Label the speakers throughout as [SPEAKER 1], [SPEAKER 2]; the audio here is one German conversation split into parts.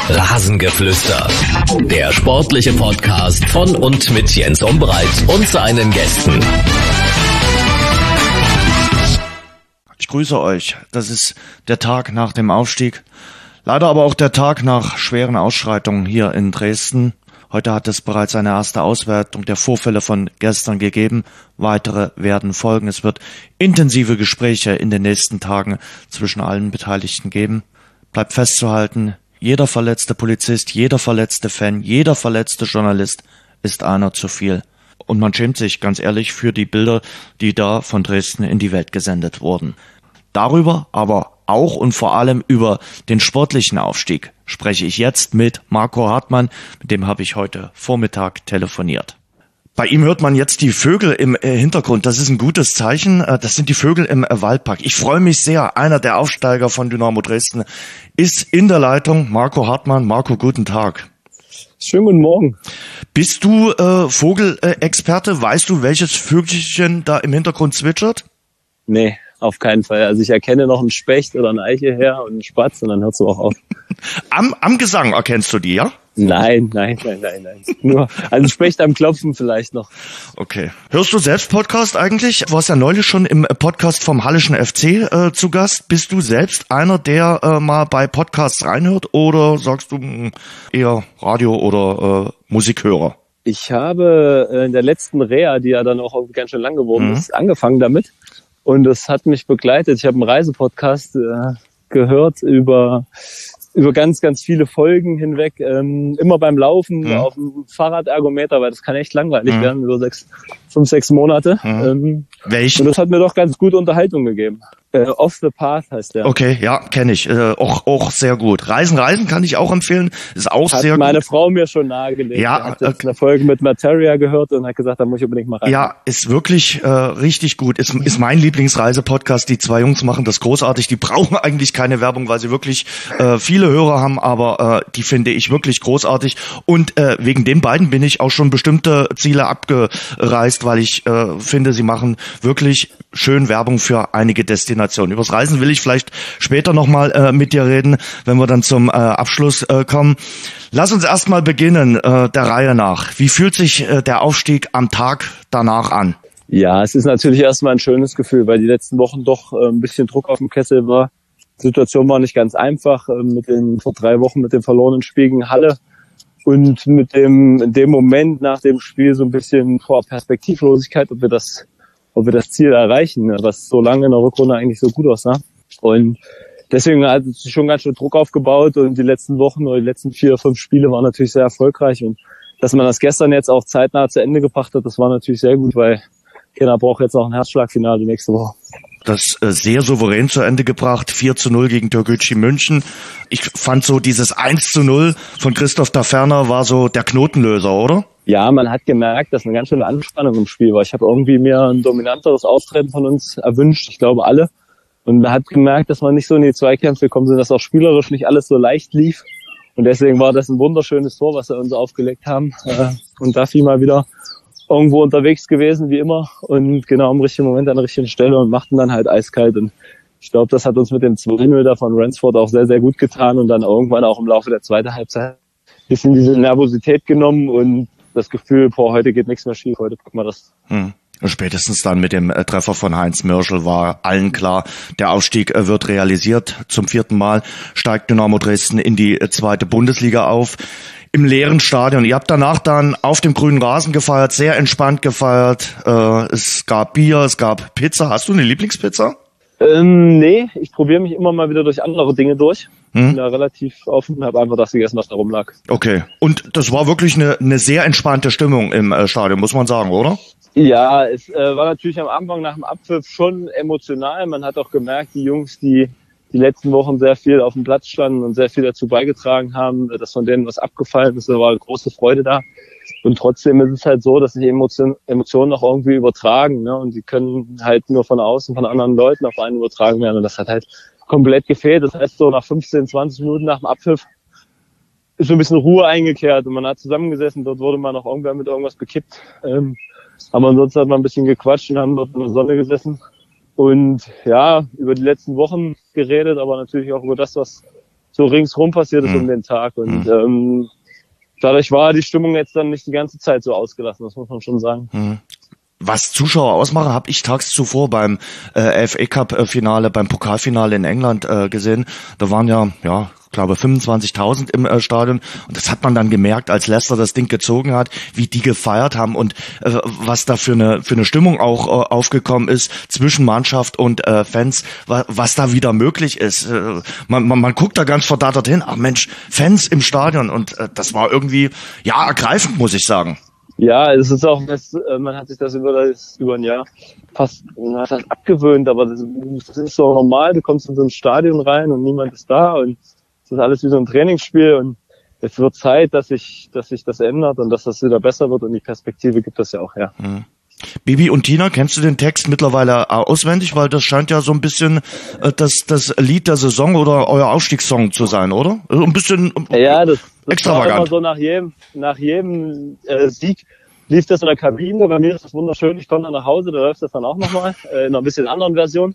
[SPEAKER 1] Rasengeflüster, der sportliche Podcast von und mit Jens Umbreit und seinen Gästen.
[SPEAKER 2] Ich grüße euch. Das ist der Tag nach dem Aufstieg. Leider aber auch der Tag nach schweren Ausschreitungen hier in Dresden. Heute hat es bereits eine erste Auswertung der Vorfälle von gestern gegeben. Weitere werden folgen. Es wird intensive Gespräche in den nächsten Tagen zwischen allen Beteiligten geben. Bleibt festzuhalten, jeder verletzte Polizist, jeder verletzte Fan, jeder verletzte Journalist ist einer zu viel. Und man schämt sich, ganz ehrlich, für die Bilder, die da von Dresden in die Welt gesendet wurden. Darüber, aber auch und vor allem über den sportlichen Aufstieg spreche ich jetzt mit Marco Hartmann, mit dem habe ich heute Vormittag telefoniert. Bei ihm hört man jetzt die Vögel im Hintergrund, das ist ein gutes Zeichen, das sind die Vögel im Waldpark. Ich freue mich sehr, einer der Aufsteiger von Dynamo Dresden ist in der Leitung, Marco Hartmann. Marco, guten Tag.
[SPEAKER 3] Schönen guten Morgen.
[SPEAKER 2] Bist du Vogelexperte? Weißt du, welches Vögelchen da im Hintergrund zwitschert?
[SPEAKER 3] Nee, auf keinen Fall. Also ich erkenne noch einen Specht oder einen Eichhörnchen und einen Spatz und dann hört's auch auf.
[SPEAKER 2] Am Gesang erkennst du die, ja?
[SPEAKER 3] Nein. Nur ein Specht am Klopfen vielleicht noch.
[SPEAKER 2] Okay. Hörst du selbst Podcast eigentlich? Du warst ja neulich schon im Podcast vom Hallischen FC zu Gast. Bist du selbst einer, der mal bei Podcasts reinhört oder sagst du eher Radio oder Musikhörer?
[SPEAKER 3] Ich habe in der letzten Reha, die ja dann auch ganz schön lang geworden ist, angefangen damit. Und das hat mich begleitet. Ich habe einen Reisepodcast gehört über ganz, ganz viele Folgen hinweg, immer beim Laufen, auf dem Fahrradergometer, weil das kann echt langweilig werden, über 5, 6 Monate.
[SPEAKER 2] Welchen?
[SPEAKER 3] Und das hat mir doch ganz gute Unterhaltung gegeben. Off the Path heißt der.
[SPEAKER 2] Okay, ja, kenne ich. Auch sehr gut. Reisen kann ich auch empfehlen. Ist auch sehr gut.
[SPEAKER 3] Hat meine Frau mir schon nahegelegt.
[SPEAKER 2] Ja,
[SPEAKER 3] hat jetzt eine Folge mit Materia gehört und hat gesagt, da muss ich unbedingt mal rein.
[SPEAKER 2] Ja, ist wirklich richtig gut. Ist mein Lieblingsreisepodcast. Die zwei Jungs machen das großartig. Die brauchen eigentlich keine Werbung, weil sie wirklich viele Hörer haben, aber die finde ich wirklich großartig. Und wegen den beiden bin ich auch schon bestimmte Ziele abgereist, weil ich finde, sie machen wirklich schön Werbung für einige Destinationen. Übers Reisen will ich vielleicht später nochmal mit dir reden, wenn wir dann zum Abschluss kommen. Lass uns erstmal beginnen, der Reihe nach. Wie fühlt sich der Aufstieg am Tag danach an?
[SPEAKER 3] Ja, es ist natürlich erstmal ein schönes Gefühl, weil die letzten Wochen doch ein bisschen Druck auf dem Kessel war. Die Situation war nicht ganz einfach, vor 3 Wochen mit dem verlorenen Spiel gegen Halle und in dem Moment nach dem Spiel so ein bisschen vor Perspektivlosigkeit, ob wir das Ziel erreichen, was so lange in der Rückrunde eigentlich so gut aussah. Und deswegen hat sich schon ganz schön Druck aufgebaut und die letzten Wochen oder die letzten 4, 5 Spiele waren natürlich sehr erfolgreich. Und dass man das gestern jetzt auch zeitnah zu Ende gebracht hat, das war natürlich sehr gut, weil Kinder braucht jetzt auch ein Herzschlagfinale nächste Woche.
[SPEAKER 2] Das sehr souverän zu Ende gebracht, 4:0 gegen Türkgücü München. Ich fand so dieses 1:0 von Christoph Daferner war so der Knotenlöser, oder?
[SPEAKER 3] Ja, man hat gemerkt, dass eine ganz schöne Anspannung im Spiel war. Ich habe irgendwie mir ein dominanteres Auftreten von uns erwünscht, ich glaube alle. Und man hat gemerkt, dass man nicht so in die Zweikämpfe gekommen sind, dass auch spielerisch nicht alles so leicht lief. Und deswegen war das ein wunderschönes Tor, was wir uns aufgelegt haben. Und Dafi mal wieder irgendwo unterwegs gewesen, wie immer. Und genau im richtigen Moment an der richtigen Stelle und machten dann halt eiskalt. Und ich glaube, das hat uns mit dem 2-0 da von Ransford auch sehr, sehr gut getan. Und dann irgendwann auch im Laufe der zweiten Halbzeit ein bisschen diese Nervosität genommen und das Gefühl, heute geht nichts mehr schief, heute packen wir das.
[SPEAKER 2] Spätestens dann mit dem Treffer von Heinz Mörschel war allen klar, der Aufstieg wird realisiert. Zum 4. Mal steigt Dynamo Dresden in die 2. Bundesliga auf. Im leeren Stadion. Ihr habt danach dann auf dem grünen Rasen gefeiert, sehr entspannt gefeiert. Es gab Bier, es gab Pizza. Hast du eine Lieblingspizza?
[SPEAKER 3] Nee, ich probiere mich immer mal wieder durch andere Dinge durch. Bin da relativ offen, habe einfach das gegessen, was da rumlag.
[SPEAKER 2] Okay. Und das war wirklich eine sehr entspannte Stimmung im Stadion, muss man sagen, oder?
[SPEAKER 3] Ja, es war natürlich am Anfang nach dem Abpfiff schon emotional. Man hat auch gemerkt, die Jungs, die letzten Wochen sehr viel auf dem Platz standen und sehr viel dazu beigetragen haben, dass von denen was abgefallen ist, da war große Freude da. Und trotzdem ist es halt so, dass sich Emotionen auch irgendwie übertragen, ne? Und die können halt nur von außen, von anderen Leuten auf einen übertragen werden. Und das hat halt komplett gefehlt. Das heißt, so nach 15, 20 Minuten nach dem Abpfiff ist so ein bisschen Ruhe eingekehrt und man hat zusammengesessen. Dort wurde man noch irgendwer mit irgendwas bekippt. Aber ansonsten hat man ein bisschen gequatscht und haben dort in der Sonne gesessen. Und ja, über die letzten Wochen geredet, aber natürlich auch über das, was so ringsrum passiert ist um den Tag. Und dadurch war die Stimmung jetzt dann nicht die ganze Zeit so ausgelassen, das muss man schon sagen.
[SPEAKER 2] Was Zuschauer ausmachen, habe ich tags zuvor beim FA Cup Finale, beim Pokalfinale in England gesehen. Da waren ja, glaube 25.000 im Stadion, und das hat man dann gemerkt, als Leicester das Ding gezogen hat, wie die gefeiert haben und was da für eine Stimmung auch aufgekommen ist zwischen Mannschaft und Fans, was da wieder möglich ist. Man guckt da ganz verdattert hin, ach Mensch, Fans im Stadion, und das war irgendwie ergreifend, muss ich sagen.
[SPEAKER 3] Ja, es ist auch, man hat sich das über ein Jahr fast abgewöhnt, aber das ist so normal. Du kommst in so ein Stadion rein und niemand ist da, und es ist alles wie so ein Trainingsspiel, und es wird Zeit, dass sich das ändert und dass das wieder besser wird, und die Perspektive gibt das ja auch her.
[SPEAKER 2] Bibi und Tina, kennst du den Text mittlerweile auswendig? Weil das scheint ja so ein bisschen das Lied der Saison oder euer Aufstiegssong zu sein, oder? Ein bisschen
[SPEAKER 3] das
[SPEAKER 2] extravagant.
[SPEAKER 3] War immer so nach jedem Sieg lief das in der Kabine. Bei mir ist das wunderschön. Ich komme dann nach Hause, da läuft das dann auch nochmal in einer bisschen anderen Version.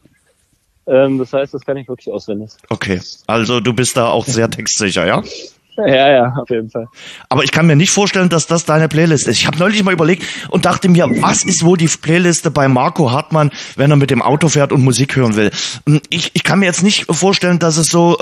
[SPEAKER 3] Das heißt, das kann ich wirklich auswendig.
[SPEAKER 2] Okay, also du bist da auch sehr textsicher, ja?
[SPEAKER 3] Ja, auf jeden Fall.
[SPEAKER 2] Aber ich kann mir nicht vorstellen, dass das deine Playlist ist. Ich habe neulich mal überlegt und dachte mir, was ist wohl die Playliste bei Marco Hartmann, wenn er mit dem Auto fährt und Musik hören will? Ich kann mir jetzt nicht vorstellen, dass es so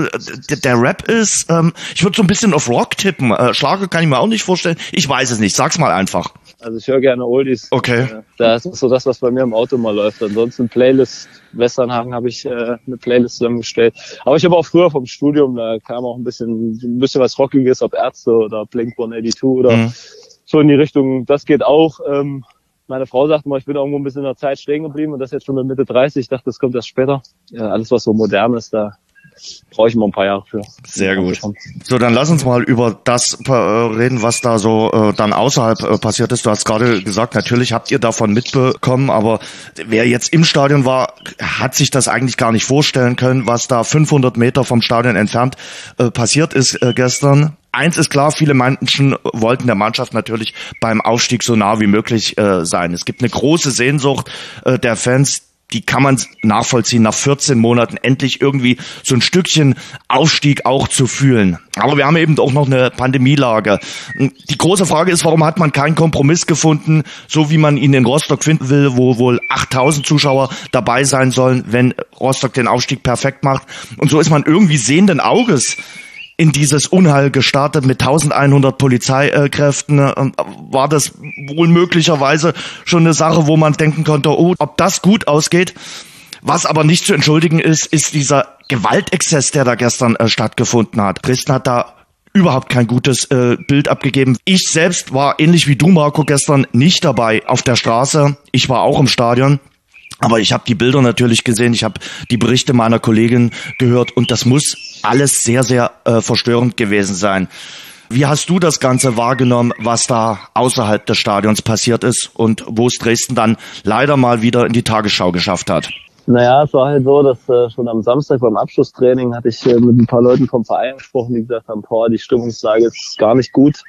[SPEAKER 2] der Rap ist. Ich würde so ein bisschen auf Rock tippen. Schlager kann ich mir auch nicht vorstellen. Ich weiß es nicht. Sag's mal einfach.
[SPEAKER 3] Also ich höre gerne Oldies.
[SPEAKER 2] Okay.
[SPEAKER 3] Das ist so das, was bei mir im Auto mal läuft. Ansonsten Playlist, Westernhagen habe ich eine Playlist zusammengestellt. Aber ich habe auch früher vom Studium, da kam auch ein bisschen was Rockiges, ob Ärzte oder Blink-182 oder so in die Richtung. Das geht auch. Meine Frau sagt mal, ich bin irgendwo ein bisschen in der Zeit stehen geblieben, und das jetzt schon mit Mitte 30. Ich dachte, das kommt erst später. Ja, alles, was so modern ist, da brauche ich mal ein paar Jahre für.
[SPEAKER 2] Sehr gut. So, dann lass uns mal über das reden, was da so dann außerhalb passiert ist. Du hast gerade gesagt, natürlich habt ihr davon mitbekommen, aber wer jetzt im Stadion war, hat sich das eigentlich gar nicht vorstellen können, was da 500 Meter vom Stadion entfernt passiert ist gestern. Eins ist klar, viele Menschen wollten der Mannschaft natürlich beim Aufstieg so nah wie möglich sein. Es gibt eine große Sehnsucht der Fans, die kann man nachvollziehen, nach 14 Monaten endlich irgendwie so ein Stückchen Aufstieg auch zu fühlen. Aber wir haben eben auch noch eine Pandemielage. Die große Frage ist, warum hat man keinen Kompromiss gefunden, so wie man ihn in Rostock finden will, wo wohl 8.000 Zuschauer dabei sein sollen, wenn Rostock den Aufstieg perfekt macht. Und so ist man irgendwie sehenden Auges in dieses Unheil gestartet mit 1100 Polizeikräften. War das wohl möglicherweise schon eine Sache, wo man denken konnte, ob das gut ausgeht. Was aber nicht zu entschuldigen ist dieser Gewaltexzess, der da gestern stattgefunden hat. Dresden hat da überhaupt kein gutes Bild abgegeben. Ich selbst war ähnlich wie du, Marco, gestern nicht dabei auf der Straße. Ich war auch im Stadion. Aber ich habe die Bilder natürlich gesehen, ich habe die Berichte meiner Kollegin gehört, und das muss alles sehr, sehr verstörend gewesen sein. Wie hast du das Ganze wahrgenommen, was da außerhalb des Stadions passiert ist und wo es Dresden dann leider mal wieder in die Tagesschau geschafft hat?
[SPEAKER 3] Naja, es war halt so, dass schon am Samstag beim Abschlusstraining hatte ich mit ein paar Leuten vom Verein gesprochen, die gesagt haben, die Stimmungslage ist gar nicht gut.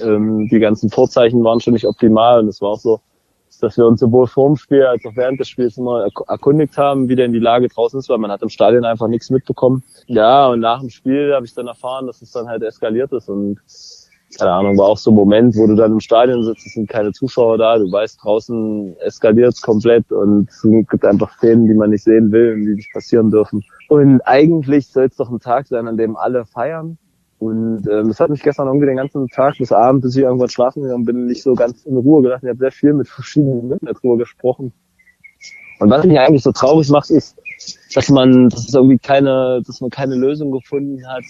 [SPEAKER 3] Die ganzen Vorzeichen waren schon nicht optimal, und es war auch so, dass wir uns sowohl vor dem Spiel als auch während des Spiels immer erkundigt haben, wie denn die Lage draußen ist, weil man hat im Stadion einfach nichts mitbekommen. Ja, und nach dem Spiel habe ich dann erfahren, dass es dann halt eskaliert ist, und keine Ahnung, war auch so ein Moment, wo du dann im Stadion sitzt, es sind keine Zuschauer da, du weißt, draußen eskaliert es komplett, und es gibt einfach Szenen, die man nicht sehen will und die nicht passieren dürfen. Und eigentlich soll es doch ein Tag sein, an dem alle feiern. Und das hat mich gestern irgendwie den ganzen Tag bis Abend, bis ich irgendwann schlafen gegangen bin, nicht so ganz in Ruhe gelassen. Ich habe sehr viel mit verschiedenen Leuten darüber gesprochen. Und was mich eigentlich so traurig macht, ist, dass man keine Lösung gefunden hat.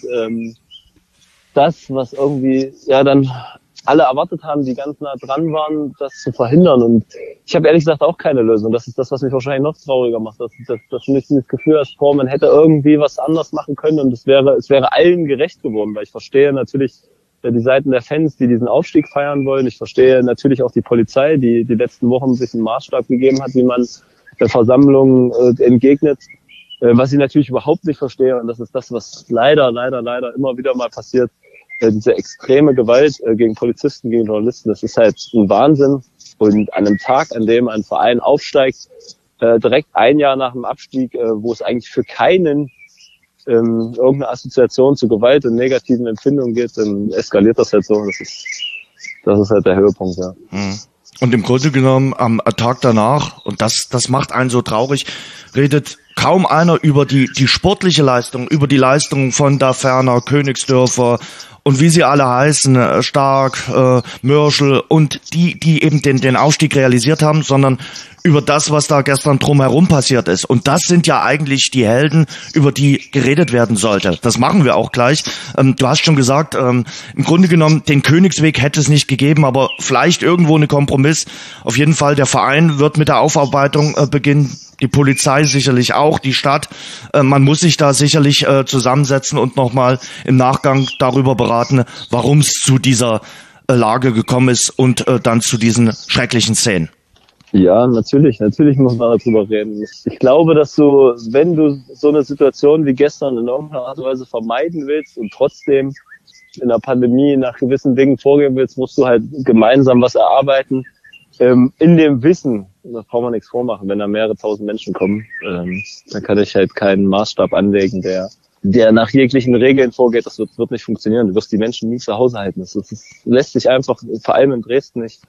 [SPEAKER 3] Das, was irgendwie dann alle erwartet haben, die ganz nah dran waren, das zu verhindern. Und ich habe ehrlich gesagt auch keine Lösung. Das ist das, was mich wahrscheinlich noch trauriger macht. Dass du nicht dieses Gefühl hast, man hätte irgendwie was anders machen können, und es wäre allen gerecht geworden. Weil ich verstehe natürlich die Seiten der Fans, die diesen Aufstieg feiern wollen. Ich verstehe natürlich auch die Polizei, die letzten Wochen sich einen Maßstab gegeben hat, wie man der Versammlung entgegnet. Was ich natürlich überhaupt nicht verstehe, und das ist das, was leider immer wieder mal passiert, diese extreme Gewalt gegen Polizisten, gegen Journalisten, das ist halt ein Wahnsinn. Und an einem Tag, an dem ein Verein aufsteigt, direkt ein Jahr nach dem Abstieg, wo es eigentlich für keinen irgendeine Assoziation zu Gewalt und negativen Empfindungen geht, dann eskaliert das halt so. Das ist halt der Höhepunkt, ja.
[SPEAKER 2] Und im Grunde genommen am Tag danach, und das macht einen so traurig, redet kaum einer über die sportliche Leistung, über die Leistung von Daferner, Königsdörfer und wie sie alle heißen, Stark, Mörschel und die eben den Aufstieg realisiert haben, sondern über das, was da gestern drumherum passiert ist. Und das sind ja eigentlich die Helden, über die geredet werden sollte. Das machen wir auch gleich. Du hast schon gesagt, im Grunde genommen, den Königsweg hätte es nicht gegeben, aber vielleicht irgendwo eine Kompromiss. Auf jeden Fall, der Verein wird mit der Aufarbeitung beginnen. Die Polizei sicherlich auch, die Stadt. Man muss sich da sicherlich zusammensetzen und nochmal im Nachgang darüber beraten, warum es zu dieser Lage gekommen ist und dann zu diesen schrecklichen Szenen.
[SPEAKER 3] Ja, natürlich muss man darüber reden. Ich glaube, dass du, wenn du so eine Situation wie gestern in irgendeiner Art und Weise vermeiden willst und trotzdem in der Pandemie nach gewissen Dingen vorgehen willst, musst du halt gemeinsam was erarbeiten. In dem Wissen, da braucht man nichts vormachen, wenn da mehrere tausend Menschen kommen, dann kann ich halt keinen Maßstab anlegen, der nach jeglichen Regeln vorgeht. Das wird nicht funktionieren. Du wirst die Menschen nie zu Hause halten. Das lässt sich einfach, vor allem in Dresden, nicht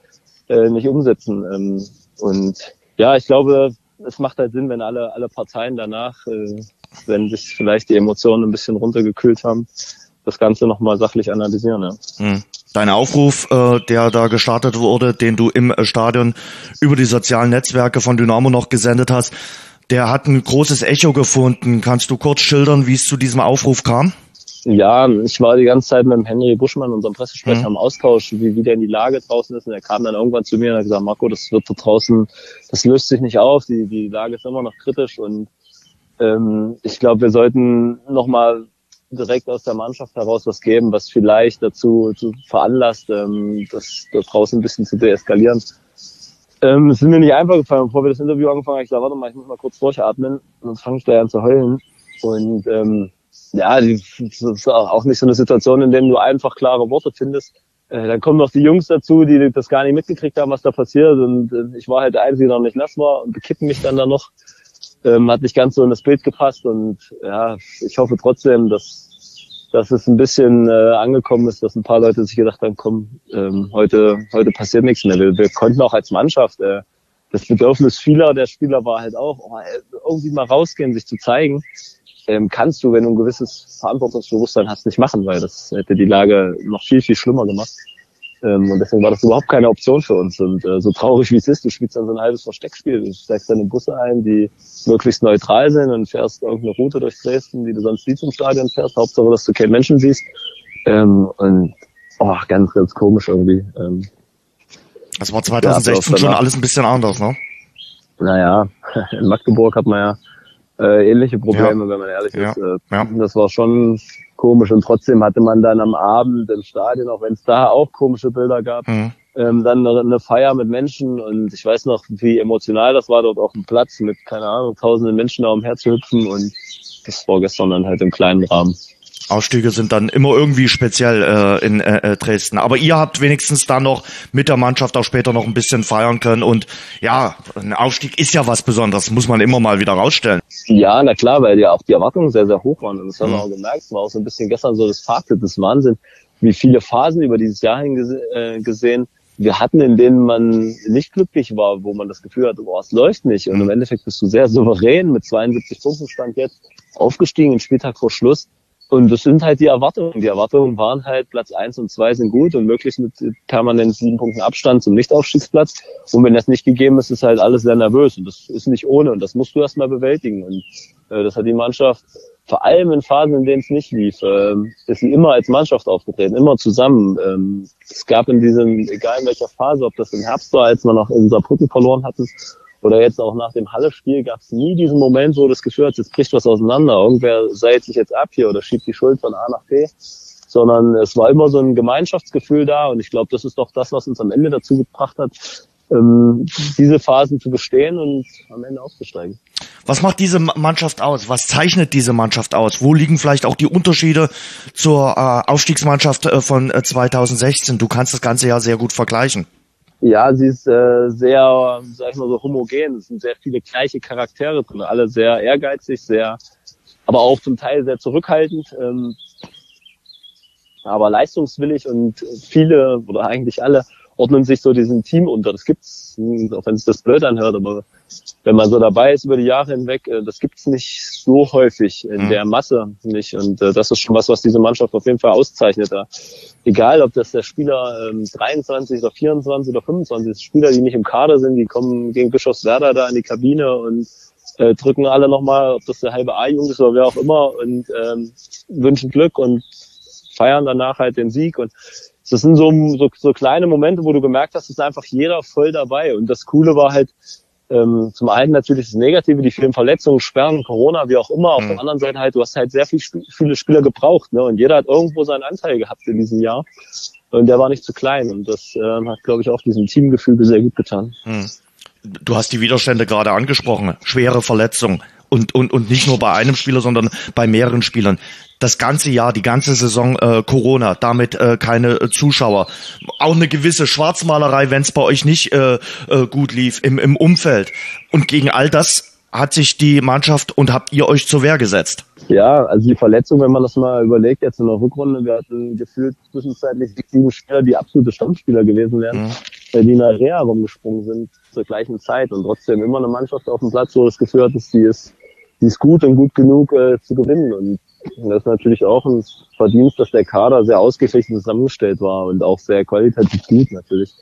[SPEAKER 3] umsetzen. Und ja, ich glaube, es macht halt Sinn, wenn alle Parteien danach, wenn sich vielleicht die Emotionen ein bisschen runtergekühlt haben, das Ganze nochmal sachlich analysieren. Ja.
[SPEAKER 2] Dein Aufruf, der da gestartet wurde, den du im Stadion über die sozialen Netzwerke von Dynamo noch gesendet hast, der hat ein großes Echo gefunden. Kannst du kurz schildern, wie es zu diesem Aufruf kam?
[SPEAKER 3] Ja, ich war die ganze Zeit mit dem Henry Buschmann, unserem Pressesprecher, im Austausch, wie denn die Lage draußen ist. Und er kam dann irgendwann zu mir und hat gesagt, Marco, das wird da draußen, das löst sich nicht auf, die Lage ist immer noch kritisch. Und ich glaube, wir sollten nochmal direkt aus der Mannschaft heraus was geben, was vielleicht dazu veranlasst, das da draußen ein bisschen zu deeskalieren. Es ist mir nicht einfach gefallen, bevor wir das Interview angefangen haben. Ich dachte, warte mal, ich muss mal kurz durchatmen, sonst fange ich gleich an zu heulen. Und ja, das ist auch nicht so eine Situation, in der du einfach klare Worte findest. Dann kommen noch die Jungs dazu, die das gar nicht mitgekriegt haben, was da passiert. Und ich war halt der Einzige, der noch nicht nass war und bekippen mich dann da noch. Hat nicht ganz so in das Bild gepasst. Und ja, ich hoffe trotzdem, dass es ein bisschen angekommen ist, dass ein paar Leute sich gedacht haben, komm, heute passiert nichts mehr. Wir konnten auch als Mannschaft, das Bedürfnis vieler der Spieler war halt auch, irgendwie mal rausgehen, sich zu zeigen. Kannst du, wenn du ein gewisses Verantwortungsbewusstsein hast, nicht machen, weil das hätte die Lage noch viel, viel schlimmer gemacht. Und deswegen war das überhaupt keine Option für uns. Und so traurig wie es ist, du spielst dann so ein halbes Versteckspiel. Du steigst dann in Busse ein, die möglichst neutral sind und fährst irgendeine Route durch Dresden, die du sonst nie zum Stadion fährst. Hauptsache, dass du keinen Menschen siehst. Und ganz, ganz komisch irgendwie.
[SPEAKER 2] Das war 2016 schon alles ein bisschen anders, ne?
[SPEAKER 3] Naja, in Magdeburg hat man ja ähnliche Probleme, wenn man ehrlich ist. Das war schon komisch und trotzdem hatte man dann am Abend im Stadion, auch wenn es da auch komische Bilder gab, dann eine Feier mit Menschen und ich weiß noch, wie emotional das war, dort auf dem Platz mit, keine Ahnung, tausenden Menschen da umherzuhüpfen und das war gestern dann halt im kleinen Rahmen.
[SPEAKER 2] Ausstiege sind dann immer irgendwie speziell in Dresden. Aber ihr habt wenigstens dann noch mit der Mannschaft auch später noch ein bisschen feiern können. Und ja, ein Aufstieg ist ja was Besonderes, muss man immer mal wieder rausstellen.
[SPEAKER 3] Ja, na klar, weil ja auch die Erwartungen sehr, sehr hoch waren. Und das haben wir auch gemerkt. Es war auch so ein bisschen gestern so das Fazit, das Wahnsinn, wie viele Phasen über dieses Jahr gesehen wir hatten, in denen man nicht glücklich war, wo man das Gefühl hatte, es läuft nicht. Und im Endeffekt bist du sehr souverän mit 72 Punkten Stand jetzt aufgestiegen, im Spieltag vor Schluss. Und das sind halt die Erwartungen. Die Erwartungen waren halt, Platz 1 und 2 sind gut und möglichst mit permanent 7 Punkten Abstand zum Nichtaufstiegsplatz. Und wenn das nicht gegeben ist, ist halt alles sehr nervös. Und das ist nicht ohne. Und das musst du erstmal bewältigen. Und das hat die Mannschaft, vor allem in Phasen, in denen es nicht lief, ist sie immer als Mannschaft aufgetreten, immer zusammen. Es gab in diesem, egal in welcher Phase, ob das im Herbst war, als wir noch in Saarbrücken verloren hatten, oder jetzt auch nach dem Halle-Spiel gab es nie diesen Moment, wo das Gefühl hat, jetzt bricht was auseinander. Irgendwer seilt sich jetzt ab hier oder schiebt die Schuld von A nach B. Sondern es war immer so ein Gemeinschaftsgefühl da. Und ich glaube, das ist doch das, was uns am Ende dazu gebracht hat, diese Phasen zu bestehen und am Ende aufzusteigen.
[SPEAKER 2] Was macht diese Mannschaft aus? Was zeichnet diese Mannschaft aus? Wo liegen vielleicht auch die Unterschiede zur Aufstiegsmannschaft von 2016? Du kannst das ganze ja sehr gut vergleichen.
[SPEAKER 3] Ja, sie ist sehr, sag ich mal so, homogen. Es sind sehr viele gleiche Charaktere drin, alle sehr ehrgeizig, sehr aber auch zum Teil sehr zurückhaltend, aber leistungswillig, und viele oder eigentlich alle ordnen sich so diesem Team unter. Das gibt's, auch wenn es das blöd anhört, aber wenn man so dabei ist über die Jahre hinweg, das gibt's nicht so häufig in der Masse nicht. Und das ist schon was diese Mannschaft auf jeden Fall auszeichnet. Egal, ob das der Spieler 23 oder 24 oder 25 ist, Spieler, die nicht im Kader sind, die kommen gegen Bischofswerda da in die Kabine und drücken alle nochmal, ob das der halbe A-Jugend ist oder wer auch immer, und wünschen Glück und feiern danach halt den Sieg. Und das sind so kleine Momente, wo du gemerkt hast, es ist einfach jeder voll dabei. Und das Coole war halt, zum einen natürlich das Negative, die vielen Verletzungen, Sperren, Corona, wie auch immer. Auf der anderen Seite halt, du hast halt sehr viele Spieler gebraucht, ne? Und jeder hat irgendwo seinen Anteil gehabt in diesem Jahr. Und der war nicht zu klein. Und das hat, glaube ich, auch diesem Teamgefüge sehr gut getan.
[SPEAKER 2] Du hast die Widerstände gerade angesprochen. Schwere Verletzungen. Und nicht nur bei einem Spieler, sondern bei mehreren Spielern. Das ganze Jahr, die ganze Saison Corona, damit keine Zuschauer. Auch eine gewisse Schwarzmalerei, wenn es bei euch nicht gut lief im Umfeld. Und gegen all das hat sich die Mannschaft und habt ihr euch zur Wehr gesetzt.
[SPEAKER 3] Ja, also die Verletzung, wenn man das mal überlegt, jetzt in der Rückrunde, wir hatten gefühlt zwischenzeitlich 7 Spieler, die absolute Stammspieler gewesen wären, die in der Reha rumgesprungen sind zur gleichen Zeit, und trotzdem immer eine Mannschaft auf dem Platz, wo das Gefühl hat, dass die ist gut und gut genug zu gewinnen. Und das ist natürlich auch ein Verdienst, dass der Kader sehr ausgeglichen zusammengestellt war und auch sehr qualitativ gut natürlich.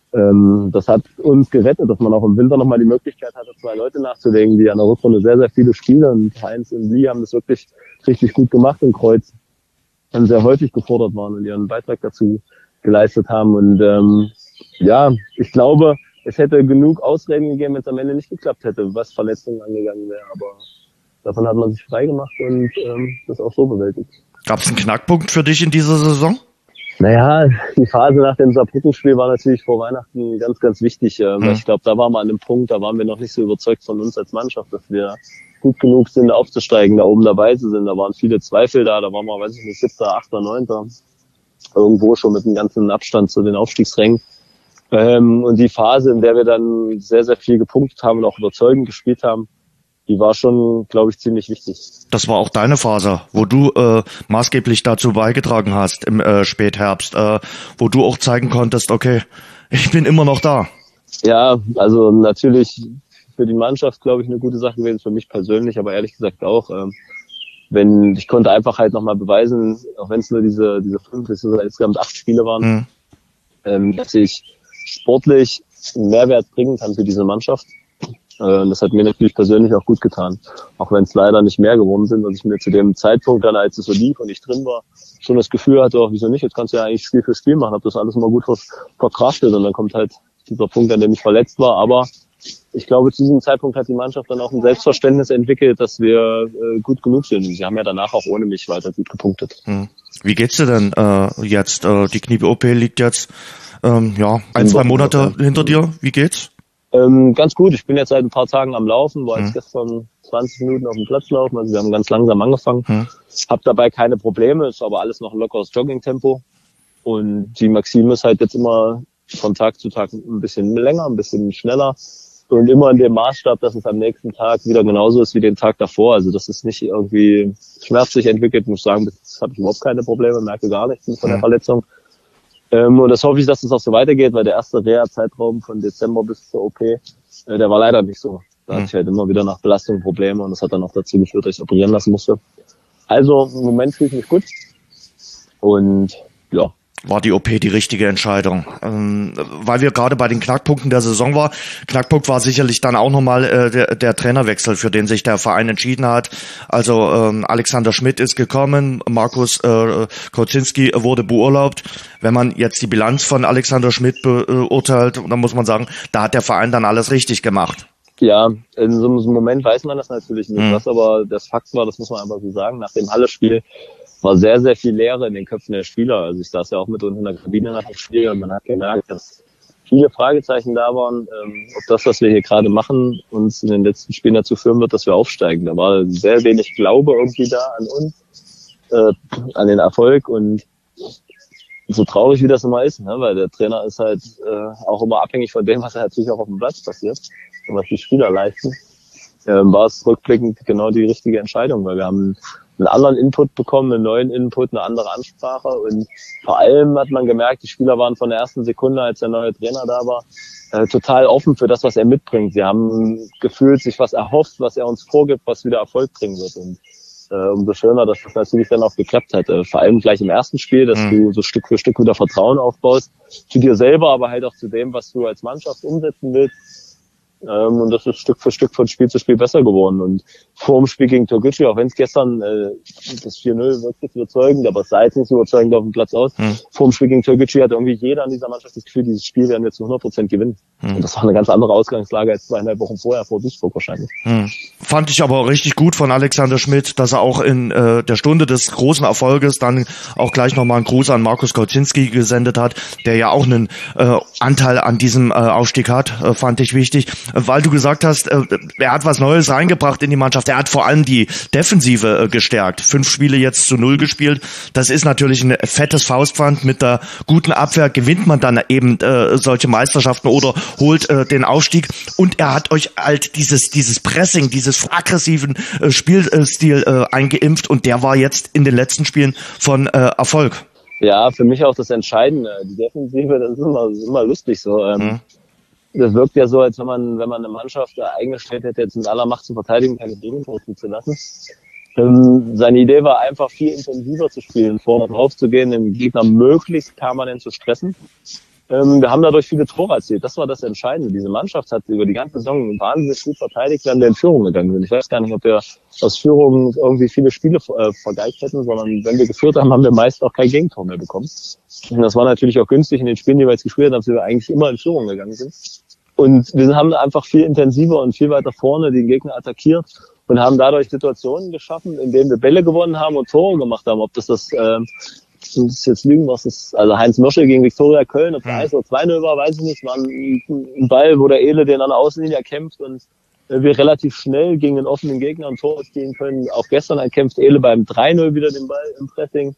[SPEAKER 3] Das hat uns gerettet, dass man auch im Winter nochmal die Möglichkeit hatte, 2 Leute nachzulegen, die an der Rückrunde sehr, sehr viele Spiele, und Heinz und Lee haben das wirklich richtig gut gemacht im Kreuz, und sehr häufig gefordert waren und ihren Beitrag dazu geleistet haben. Und ja, ich glaube, es hätte genug Ausreden gegeben, wenn es am Ende nicht geklappt hätte, was Verletzungen angegangen wäre. Aber davon hat man sich frei gemacht und das auch so bewältigt.
[SPEAKER 2] Gab es einen Knackpunkt für dich in dieser Saison?
[SPEAKER 3] Naja, die Phase nach dem Saarbrücken-Spiel war natürlich vor Weihnachten ganz, ganz wichtig. Weil ich glaube, da waren wir an dem Punkt, da waren wir noch nicht so überzeugt von uns als Mannschaft, dass wir gut genug sind, aufzusteigen, da oben dabei zu sind. Da waren viele Zweifel da waren wir, weiß ich nicht, 7., 8., 9. Irgendwo schon mit einem ganzen Abstand zu den Aufstiegsrängen. Und die Phase, in der wir dann sehr, sehr viel gepunktet haben und auch überzeugend gespielt haben, die war schon, glaube ich, ziemlich wichtig.
[SPEAKER 2] Das war auch deine Phase, wo du maßgeblich dazu beigetragen hast im Spätherbst, wo du auch zeigen konntest, okay, ich bin immer noch da.
[SPEAKER 3] Ja, also natürlich für die Mannschaft, glaube ich, eine gute Sache gewesen, für mich persönlich, aber ehrlich gesagt auch. Ich konnte einfach halt nochmal beweisen, auch wenn es nur diese 5, insgesamt 8 Spiele waren, dass ich sportlich einen Mehrwert bringen kann für diese Mannschaft. Das hat mir natürlich persönlich auch gut getan. Auch wenn es leider nicht mehr geworden sind und ich mir zu dem Zeitpunkt dann, als es so lief und ich drin war, schon das Gefühl hatte, auch wieso nicht, jetzt kannst du ja eigentlich Spiel für Spiel machen, hab das alles mal gut verkraftet, und dann kommt halt dieser Punkt, an dem ich verletzt war. Aber ich glaube, zu diesem Zeitpunkt hat die Mannschaft dann auch ein Selbstverständnis entwickelt, dass wir gut genug sind. Und sie haben ja danach auch ohne mich weiter gut gepunktet.
[SPEAKER 2] Wie geht's dir denn jetzt? Die Knie-OP liegt jetzt 1-2 Monate hinter dir. Wie geht's?
[SPEAKER 3] Ganz gut. Ich bin jetzt seit ein paar Tagen am Laufen, war jetzt gestern 20 Minuten auf dem Platz laufen. Also wir haben ganz langsam angefangen. Hab dabei keine Probleme, ist aber alles noch ein lockeres Jogging-Tempo. Und die Maxime ist halt jetzt immer von Tag zu Tag ein bisschen länger, ein bisschen schneller. Und immer in dem Maßstab, dass es am nächsten Tag wieder genauso ist wie den Tag davor. Also das ist nicht irgendwie schmerzlich entwickelt. Ich muss sagen, bis habe ich überhaupt keine Probleme, merke gar nichts von der Verletzung. Und das hoffe ich, dass es auch so weitergeht, weil der erste Reha-Zeitraum von Dezember bis zur OP, der war leider nicht so. Da hatte ich halt immer wieder nach Belastung Probleme, und das hat dann auch dazu geführt, dass ich operieren lassen musste. Also im Moment fühle ich mich gut. Und ja.
[SPEAKER 2] War die OP die richtige Entscheidung? Weil wir gerade bei den Knackpunkten der Saison waren. Knackpunkt war sicherlich dann auch nochmal der Trainerwechsel, für den sich der Verein entschieden hat. Also Alexander Schmidt ist gekommen, Markus Kocinski wurde beurlaubt. Wenn man jetzt die Bilanz von Alexander Schmidt beurteilt, dann muss man sagen, da hat der Verein dann alles richtig gemacht.
[SPEAKER 3] Ja, in so einem Moment weiß man das natürlich nicht. Was aber das Fakt war, das muss man einfach so sagen, nach dem Halle-Spiel war sehr, sehr viel Leere in den Köpfen der Spieler. Also ich saß ja auch mit unten in der Kabine nach dem Spiel, und man hat gemerkt, dass viele Fragezeichen da waren, ob das, was wir hier gerade machen, uns in den letzten Spielen dazu führen wird, dass wir aufsteigen. Da war sehr wenig Glaube irgendwie da an uns, an den Erfolg, und so traurig wie das immer ist, ne? Weil der Trainer ist halt auch immer abhängig von dem, was natürlich auch auf dem Platz passiert und was die Spieler leisten. war es rückblickend genau die richtige Entscheidung, weil wir haben einen anderen Input bekommen, einen neuen Input, eine andere Ansprache und vor allem hat man gemerkt, die Spieler waren von der ersten Sekunde, als der neue Trainer da war, total offen für das, was er mitbringt. Sie haben gefühlt sich was erhofft, was er uns vorgibt, was wieder Erfolg bringen wird und umso schöner, dass das natürlich dann auch geklappt hat. Vor allem gleich im ersten Spiel, dass du so Stück für Stück wieder Vertrauen aufbaust, zu dir selber, aber halt auch zu dem, was du als Mannschaft umsetzen willst. Und das ist Stück für Stück von Spiel zu Spiel besser geworden. Und vor dem Spiel gegen Türkgücü, auch wenn es gestern das 4-0 wirklich überzeugend, aber es sah jetzt nicht so überzeugend auf dem Platz aus. Vor dem Spiel gegen Türkgücü hat irgendwie jeder in dieser Mannschaft das Gefühl, dieses Spiel werden wir zu 100% gewinnen. Und das war eine ganz andere Ausgangslage als 2,5 Wochen vorher vor Duisburg wahrscheinlich.
[SPEAKER 2] Fand ich aber richtig gut von Alexander Schmidt, dass er auch in der Stunde des großen Erfolges dann auch gleich nochmal einen Gruß an Markus Kauczynski gesendet hat, der ja auch einen Anteil an diesem Aufstieg hat, fand ich wichtig. Weil du gesagt hast, er hat was Neues reingebracht in die Mannschaft. Er hat vor allem die Defensive gestärkt. 5 Spiele jetzt zu 0 gespielt. Das ist natürlich ein fettes Faustpfand. Mit der guten Abwehr gewinnt man dann eben solche Meisterschaften oder holt den Aufstieg. Und er hat euch halt dieses Pressing, dieses aggressiven Spielstil eingeimpft. Und der war jetzt in den letzten Spielen von Erfolg.
[SPEAKER 3] Ja, für mich auch das Entscheidende. Die Defensive, das ist immer lustig so. Das wirkt ja so, als wenn man eine Mannschaft eingestellt hätte, jetzt mit aller Macht zu verteidigen, keine Gegentor zuzulassen. Seine Idee war einfach viel intensiver zu spielen, vorne drauf zu gehen, den Gegner möglichst permanent zu stressen. Wir haben dadurch viele Tore erzielt. Das war das Entscheidende. Diese Mannschaft hat über die ganze Saison wahnsinnig gut verteidigt, wenn wir in Führung gegangen sind. Ich weiß gar nicht, ob wir aus Führung irgendwie viele Spiele vergeigt hätten, sondern wenn wir geführt haben, haben wir meist auch kein Gegentor mehr bekommen. Und das war natürlich auch günstig in den Spielen, die wir jetzt gespielt haben, dass wir eigentlich immer in Führung gegangen sind. Und wir haben einfach viel intensiver und viel weiter vorne den Gegner attackiert und haben dadurch Situationen geschaffen, in denen wir Bälle gewonnen haben und Tore gemacht haben. Ob das ist jetzt lügen, was ist, also Heinz Mörschel gegen Viktoria Köln, ob 1 oder 2-0 war, weiß ich nicht. War ein Ball, wo der Ele den an der Außenlinie erkämpft und wir relativ schnell gegen den offenen Gegner ein Tor spielen können. Auch gestern erkämpft Ele beim 3-0 wieder den Ball im Pressing.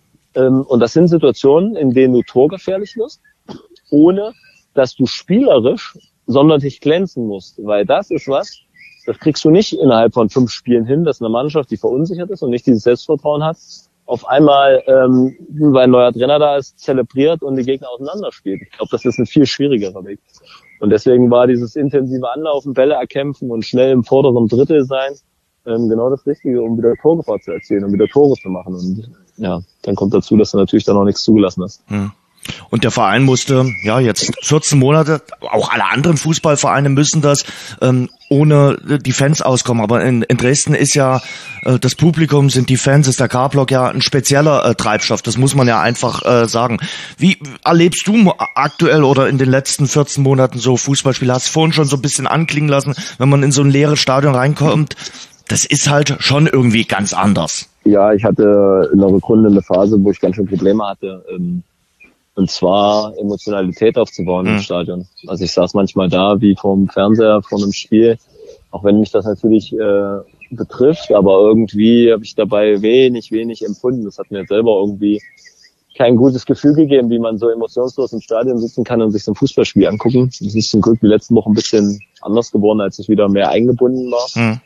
[SPEAKER 3] Und das sind Situationen, in denen du torgefährlich wirst, ohne dass du spielerisch sonderlich glänzen musst. Weil das ist was, das kriegst du nicht innerhalb von 5 Spielen hin, dass eine Mannschaft, die verunsichert ist und nicht dieses Selbstvertrauen hat, auf einmal, weil ein neuer Trainer da ist, zelebriert und die Gegner auseinanderspielt. Ich glaube, das ist ein viel schwierigerer Weg. Und deswegen war dieses intensive Anlaufen, Bälle erkämpfen und schnell im vorderen Drittel sein genau das Richtige, um wieder Torgefahr zu erzielen, um wieder Tore zu machen. Und ja, dann kommt dazu, dass du natürlich dann noch nichts zugelassen hast.
[SPEAKER 2] Und der Verein musste, ja, jetzt 14 Monate, auch alle anderen Fußballvereine müssen das, ohne die Fans auskommen. Aber in Dresden ist ja das Publikum, sind die Fans, ist der K-Block ja ein spezieller Treibstoff. Das muss man ja einfach sagen. Wie erlebst du aktuell oder in den letzten 14 Monaten so Fußballspiele? Hast du vorhin schon so ein bisschen anklingen lassen, wenn man in so ein leeres Stadion reinkommt. Das ist halt schon irgendwie ganz anders.
[SPEAKER 3] Ja, ich hatte in der Rückrunde eine Phase, wo ich ganz schön Probleme hatte, und zwar Emotionalität aufzubauen im Stadion. Also ich saß manchmal da wie vorm Fernseher vor einem Spiel, auch wenn mich das natürlich betrifft, aber irgendwie habe ich dabei wenig empfunden. Das hat mir selber irgendwie kein gutes Gefühl gegeben, wie man so emotionslos im Stadion sitzen kann und sich so ein Fußballspiel angucken. Das ist zum Glück die letzten Wochen ein bisschen anders geworden, als ich wieder mehr eingebunden war.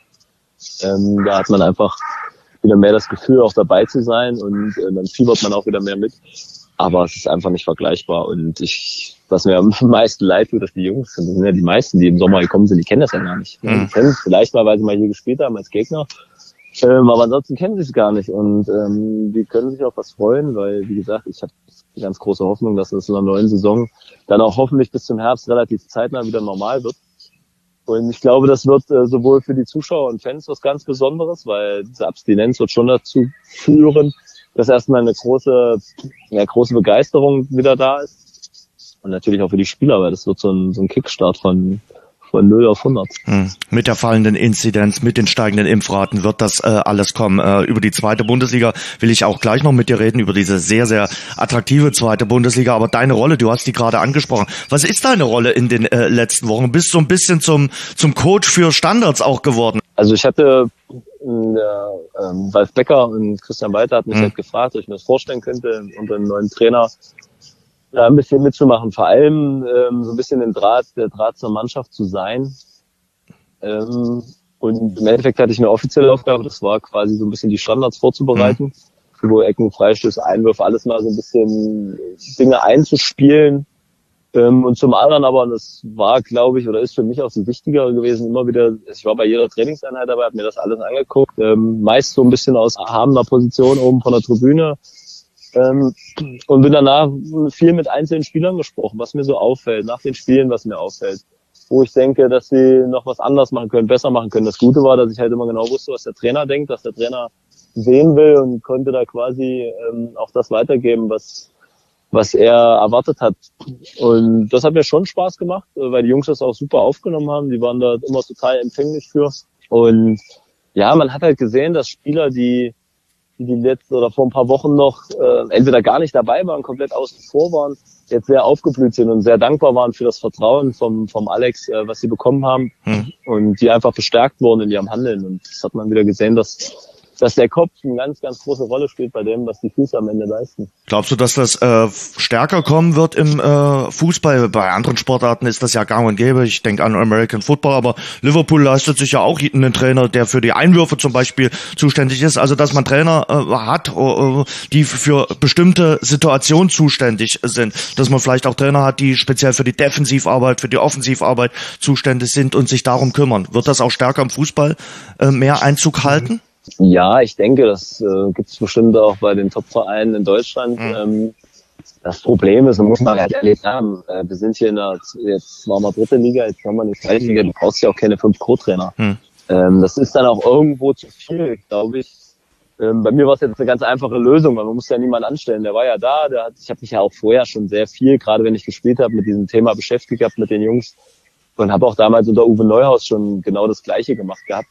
[SPEAKER 3] Da hat man einfach wieder mehr das Gefühl, auch dabei zu sein und dann fiebert man auch wieder mehr mit. Aber es ist einfach nicht vergleichbar und was mir am meisten leid tut, dass die Jungs, das sind ja die meisten, die im Sommer gekommen sind, die kennen das ja gar nicht. Die kennen es vielleicht mal, weil sie mal hier gespielt haben als Gegner, aber ansonsten kennen sie es gar nicht und die können sich auf was freuen, weil, wie gesagt, ich habe die ganz große Hoffnung, dass es in der neuen Saison dann auch hoffentlich bis zum Herbst relativ zeitnah wieder normal wird. Und ich glaube, das wird sowohl für die Zuschauer und Fans was ganz Besonderes, weil diese Abstinenz wird schon dazu führen, dass erstmal eine große Begeisterung wieder da ist. Und natürlich auch für die Spieler, weil das wird so ein Kickstart von 0 auf 100.
[SPEAKER 2] Mit der fallenden Inzidenz, mit den steigenden Impfraten wird das alles kommen. Über die zweite Bundesliga will ich auch gleich noch mit dir reden, über diese sehr, sehr attraktive zweite Bundesliga. Aber deine Rolle, du hast die gerade angesprochen. Was ist deine Rolle in den letzten Wochen? Bist so ein bisschen zum Coach für Standards auch geworden?
[SPEAKER 3] Also ich hatte Ralf Becker und Christian Walter hat mich halt gefragt, ob ich mir das vorstellen könnte, unter einem neuen Trainer da ein bisschen mitzumachen, vor allem so ein bisschen der Draht zur Mannschaft zu sein. Und Und im Endeffekt hatte ich eine offizielle Aufgabe, das war quasi so ein bisschen die Standards vorzubereiten, wo Ecken, Freistöße, Einwürfe, alles mal so ein bisschen Dinge einzuspielen. Und zum anderen aber, und das war, glaube ich, oder ist für mich auch so wichtiger gewesen, immer wieder, ich war bei jeder Trainingseinheit dabei, habe mir das alles angeguckt, meist so ein bisschen aus erhabener Position oben von der Tribüne, und bin danach viel mit einzelnen Spielern gesprochen, was mir so auffällt, nach den Spielen, was mir auffällt, wo ich denke, dass sie noch was anders machen können, besser machen können. Das Gute war, dass ich halt immer genau wusste, was der Trainer denkt, was der Trainer sehen will, und konnte da quasi auch das weitergeben, was er erwartet hat. Und das hat mir schon Spaß gemacht, weil die Jungs das auch super aufgenommen haben. Die waren da immer total empfänglich für. Und ja, man hat halt gesehen, dass Spieler, die letzte oder vor ein paar Wochen noch entweder gar nicht dabei waren, komplett außen vor waren, jetzt sehr aufgeblüht sind und sehr dankbar waren für das Vertrauen vom Alex, was sie bekommen haben, und die einfach bestärkt wurden in ihrem Handeln. Und das hat man wieder gesehen, dass der Kopf eine ganz, ganz große Rolle spielt bei dem, was die Füße am Ende leisten.
[SPEAKER 2] Glaubst du, dass das stärker kommen wird im Fußball? Bei anderen Sportarten ist das ja gang und gäbe. Ich denke an American Football, aber Liverpool leistet sich ja auch einen Trainer, der für die Einwürfe zum Beispiel zuständig ist. Also, dass man Trainer hat, die für bestimmte Situationen zuständig sind. Dass man vielleicht auch Trainer hat, die speziell für die Defensivarbeit, für die Offensivarbeit zuständig sind und sich darum kümmern. Wird das auch stärker im Fußball mehr Einzug halten?
[SPEAKER 3] Ja, ich denke, das gibt es bestimmt auch bei den Top-Vereinen in Deutschland. Das Problem ist, man muss mal ehrlich sagen, wir sind hier jetzt waren wir dritte Liga, jetzt haben wir eine zweite Liga, du brauchst ja auch keine 5 Co-Trainer. Das ist dann auch irgendwo zu viel, glaube ich. Bei mir war es jetzt eine ganz einfache Lösung, weil man muss ja niemanden anstellen. Der war ja da, ich habe mich ja auch vorher schon sehr viel, gerade wenn ich gespielt habe, mit diesem Thema beschäftigt gehabt mit den Jungs, und habe auch damals unter Uwe Neuhaus schon genau das Gleiche gemacht gehabt.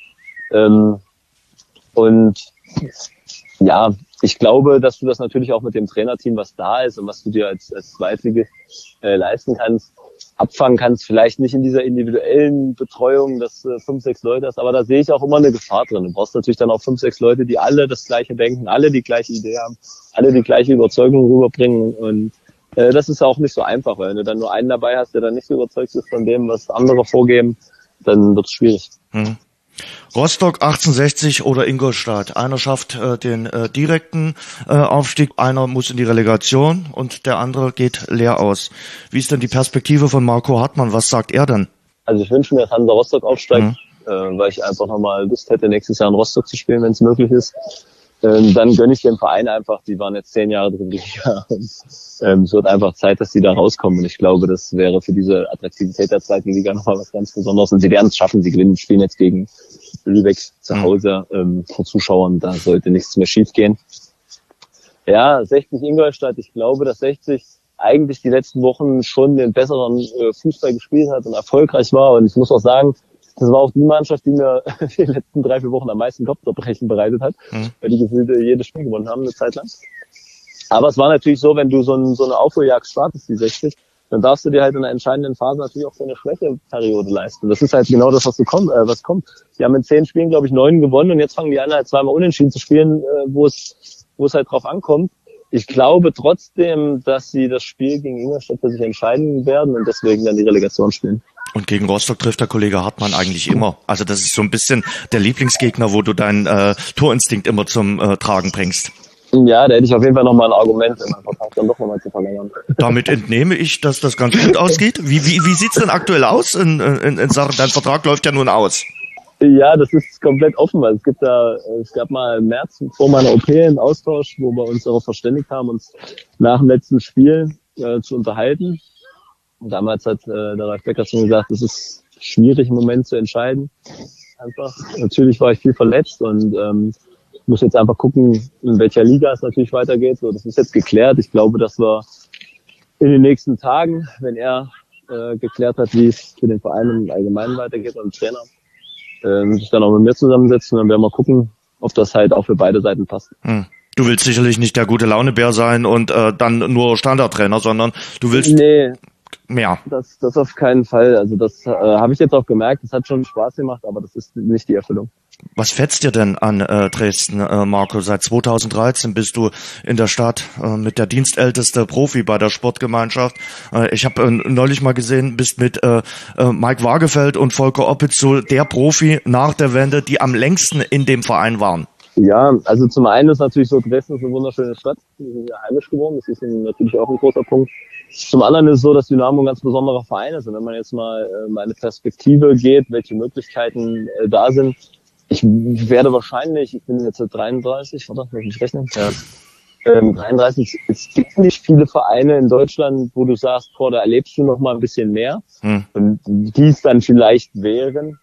[SPEAKER 3] Und ja, ich glaube, dass du das natürlich auch mit dem Trainerteam, was da ist und was du dir als Zweitligist leisten kannst, abfangen kannst. Vielleicht nicht in dieser individuellen Betreuung, dass 5, 6 Leute hast, aber da sehe ich auch immer eine Gefahr drin. Du brauchst natürlich dann auch 5, 6 Leute, die alle das Gleiche denken, alle die gleiche Idee haben, alle die gleiche Überzeugung rüberbringen, und das ist auch nicht so einfach, weil wenn du dann nur einen dabei hast, der dann nicht so überzeugt ist von dem, was andere vorgeben, dann wird es schwierig.
[SPEAKER 2] Rostock 1860 oder Ingolstadt. Einer schafft den direkten Aufstieg, einer muss in die Relegation und der andere geht leer aus. Wie ist denn die Perspektive von Marco Hartmann? Was sagt er denn?
[SPEAKER 3] Also ich wünsche mir, dass Hansa Rostock aufsteigt, weil ich einfach nochmal Lust hätte, nächstes Jahr in Rostock zu spielen, wenn es möglich ist. Dann gönne ich dem Verein einfach, die waren jetzt 10 Jahre drin. Es wird einfach Zeit, dass die da rauskommen. Und ich glaube, das wäre für diese Attraktivität der zweiten Liga nochmal was ganz Besonderes. Und sie werden es schaffen. Sie spielen jetzt gegen Lübeck zu Hause vor Zuschauern. Da sollte nichts mehr schief gehen. Ja, 60 Ingolstadt. Ich glaube, dass 60 eigentlich die letzten Wochen schon den besseren Fußball gespielt hat und erfolgreich war. Und ich muss auch sagen, das war auch die Mannschaft, die mir die letzten 3, 4 Wochen am meisten Kopfzerbrechen bereitet hat, weil die gefühlt jedes Spiel gewonnen haben, eine Zeit lang. Aber es war natürlich so, wenn du so eine Aufholjagd startest, die 60, dann darfst du dir halt in der entscheidenden Phase natürlich auch so eine Schwächeperiode leisten. Das ist halt genau das, was kommt. Die haben in 10 Spielen, glaube ich, 9 gewonnen, und jetzt fangen die an, halt 2-mal unentschieden zu spielen, wo es halt drauf ankommt. Ich glaube trotzdem, dass sie das Spiel gegen Ingolstadt für sich entscheiden werden und deswegen dann die Relegation spielen.
[SPEAKER 2] Und gegen Rostock trifft der Kollege Hartmann eigentlich immer. Also das ist so ein bisschen der Lieblingsgegner, wo du deinen Torinstinkt immer zum Tragen bringst.
[SPEAKER 3] Ja, da hätte ich auf jeden Fall nochmal ein Argument, in meinem Vertrag dann doch nochmal zu verlängern.
[SPEAKER 2] Damit entnehme ich, dass das ganz gut ausgeht. Wie sieht's denn aktuell aus in Sachen, dein Vertrag läuft ja nun aus?
[SPEAKER 3] Ja, das ist komplett offen, weil es gab mal im März vor meiner OP einen Austausch, wo wir uns darauf verständigt haben, uns nach dem letzten Spiel zu unterhalten. Und damals hat der Ralf Becker schon gesagt, es ist schwierig im Moment zu entscheiden. Einfach. Natürlich war ich viel verletzt und muss jetzt einfach gucken, in welcher Liga es natürlich weitergeht. So, das ist jetzt geklärt. Ich glaube, dass wir in den nächsten Tagen, wenn er geklärt hat, wie es für den Verein im Allgemeinen weitergeht und Trainer, sich dann auch mit mir zusammensetzen, dann werden wir gucken, ob das halt auch für beide Seiten passt.
[SPEAKER 2] Du willst sicherlich nicht der gute Launebär sein und dann nur Standardtrainer, sondern du willst mehr?
[SPEAKER 3] Das auf keinen Fall. Also das habe ich jetzt auch gemerkt. Das hat schon Spaß gemacht, aber das ist nicht die Erfüllung.
[SPEAKER 2] Was fetzt dir denn an Dresden, Marco? Seit 2013 bist du in der Stadt mit der dienstälteste Profi bei der Sportgemeinschaft. Ich habe neulich mal gesehen, bist mit Mike Wagefeld und Volker Oppitz so der Profi nach der Wende, die am längsten in dem Verein waren.
[SPEAKER 3] Ja, also zum einen ist natürlich so, Dresden ist eine wunderschöne Stadt. Wir sind ja heimisch geworden. Das ist natürlich auch ein großer Punkt. Zum anderen ist es so, dass Dynamo ein ganz besonderer Verein ist. Und wenn man jetzt mal eine Perspektive geht, welche Möglichkeiten da sind, ich werde wahrscheinlich, ich bin jetzt 33, warte, muss ich rechnen? Ja. 33, es gibt nicht viele Vereine in Deutschland, wo du sagst, boah, da erlebst du noch mal ein bisschen mehr. Und die es dann vielleicht wären.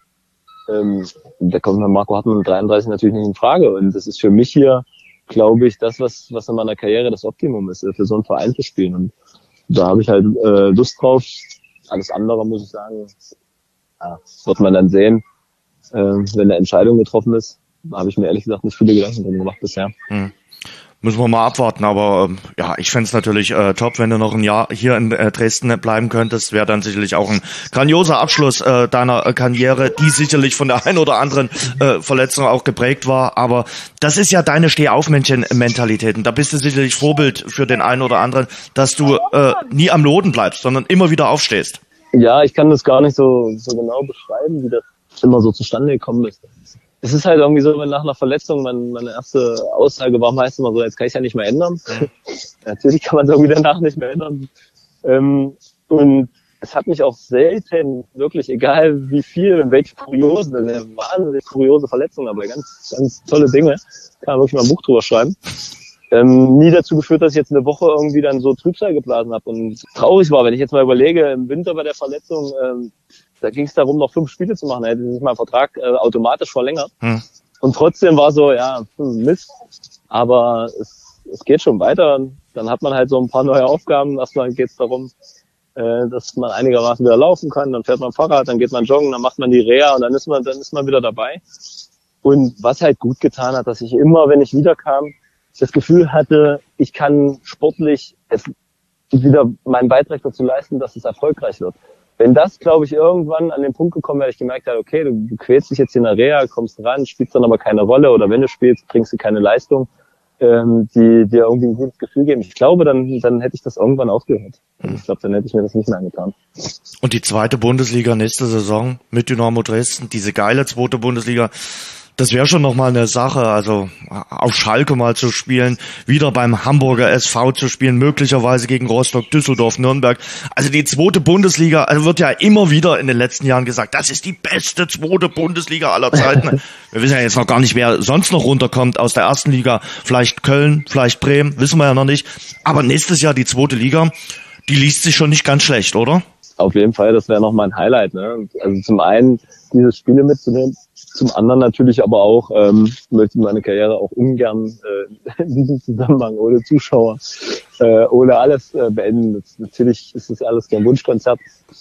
[SPEAKER 3] Da kommt Marco Hartmann mit 33 natürlich nicht in Frage. Und das ist für mich hier, glaube ich, das, was in meiner Karriere das Optimum ist, für so einen Verein zu spielen. Und da habe ich halt Lust drauf. Alles andere, muss ich sagen, ja, wird man dann sehen. Wenn eine Entscheidung getroffen ist, habe ich mir ehrlich gesagt nicht viele Gedanken drum gemacht bisher.
[SPEAKER 2] Müssen wir mal abwarten, aber ja, ich fänd's natürlich top, wenn du noch ein Jahr hier in Dresden bleiben könntest. Wäre dann sicherlich auch ein grandioser Abschluss deiner Karriere, die sicherlich von der einen oder anderen Verletzung auch geprägt war. Aber das ist ja deine Steh-auf-Männchen-Mentalität. Und da bist du sicherlich Vorbild für den einen oder anderen, dass du nie am Loden bleibst, sondern immer wieder aufstehst.
[SPEAKER 3] Ja, ich kann das gar nicht so genau beschreiben, wie das immer so zustande gekommen ist. Es ist halt irgendwie so, wenn nach einer Verletzung meine erste Aussage war meistens immer so, jetzt kann ich ja nicht mehr ändern. Natürlich kann man es irgendwie danach nicht mehr ändern. Und es hat mich auch selten, wirklich egal wie viel, in welche kuriosen, eine wahnsinnig kuriose Verletzung, aber ganz, ganz tolle Dinge, kann man wirklich mal ein Buch drüber schreiben. Nie dazu geführt, dass ich jetzt eine Woche irgendwie dann so Trübsal geblasen habe und traurig war. Wenn ich jetzt mal überlege, im Winter bei der Verletzung, da ging es darum, noch 5 Spiele zu machen. Da hätte sich mein Vertrag automatisch verlängert. Und trotzdem war so, ja, Mist. Aber es geht schon weiter. Dann hat man halt so ein paar neue Aufgaben. Erstmal geht es darum, dass man einigermaßen wieder laufen kann. Dann fährt man Fahrrad, dann geht man joggen, dann macht man die Reha und dann ist man wieder dabei. Und was halt gut getan hat, dass ich immer, wenn ich wiederkam, das Gefühl hatte, ich kann sportlich wieder meinen Beitrag dazu leisten, dass es erfolgreich wird. Wenn das, glaube ich, irgendwann an den Punkt gekommen wäre, ich gemerkt habe, okay, du quälst dich jetzt in der Reha, kommst ran, spielst dann aber keine Rolle oder wenn du spielst, bringst du keine Leistung, die dir irgendwie ein gutes Gefühl geben. Ich glaube, dann hätte ich das irgendwann aufgehört. Also ich glaube, dann hätte ich mir das nicht mehr angetan.
[SPEAKER 2] Und die zweite Bundesliga nächste Saison mit Dynamo Dresden, diese geile zweite Bundesliga, das wäre schon nochmal eine Sache, also auf Schalke mal zu spielen, wieder beim Hamburger SV zu spielen, möglicherweise gegen Rostock, Düsseldorf, Nürnberg. Also die zweite Bundesliga, also wird ja immer wieder in den letzten Jahren gesagt, das ist die beste zweite Bundesliga aller Zeiten. Wir wissen ja jetzt noch gar nicht, wer sonst noch runterkommt aus der ersten Liga. Vielleicht Köln, vielleicht Bremen, wissen wir ja noch nicht. Aber nächstes Jahr die zweite Liga, die liest sich schon nicht ganz schlecht, oder?
[SPEAKER 3] Auf jeden Fall, das wäre noch mal ein Highlight, ne? Also zum einen diese Spiele mitzunehmen, zum anderen natürlich aber auch möchte ich meine Karriere auch ungern in diesem Zusammenhang ohne Zuschauer, ohne alles beenden. Natürlich ist das alles kein Wunschkonzert,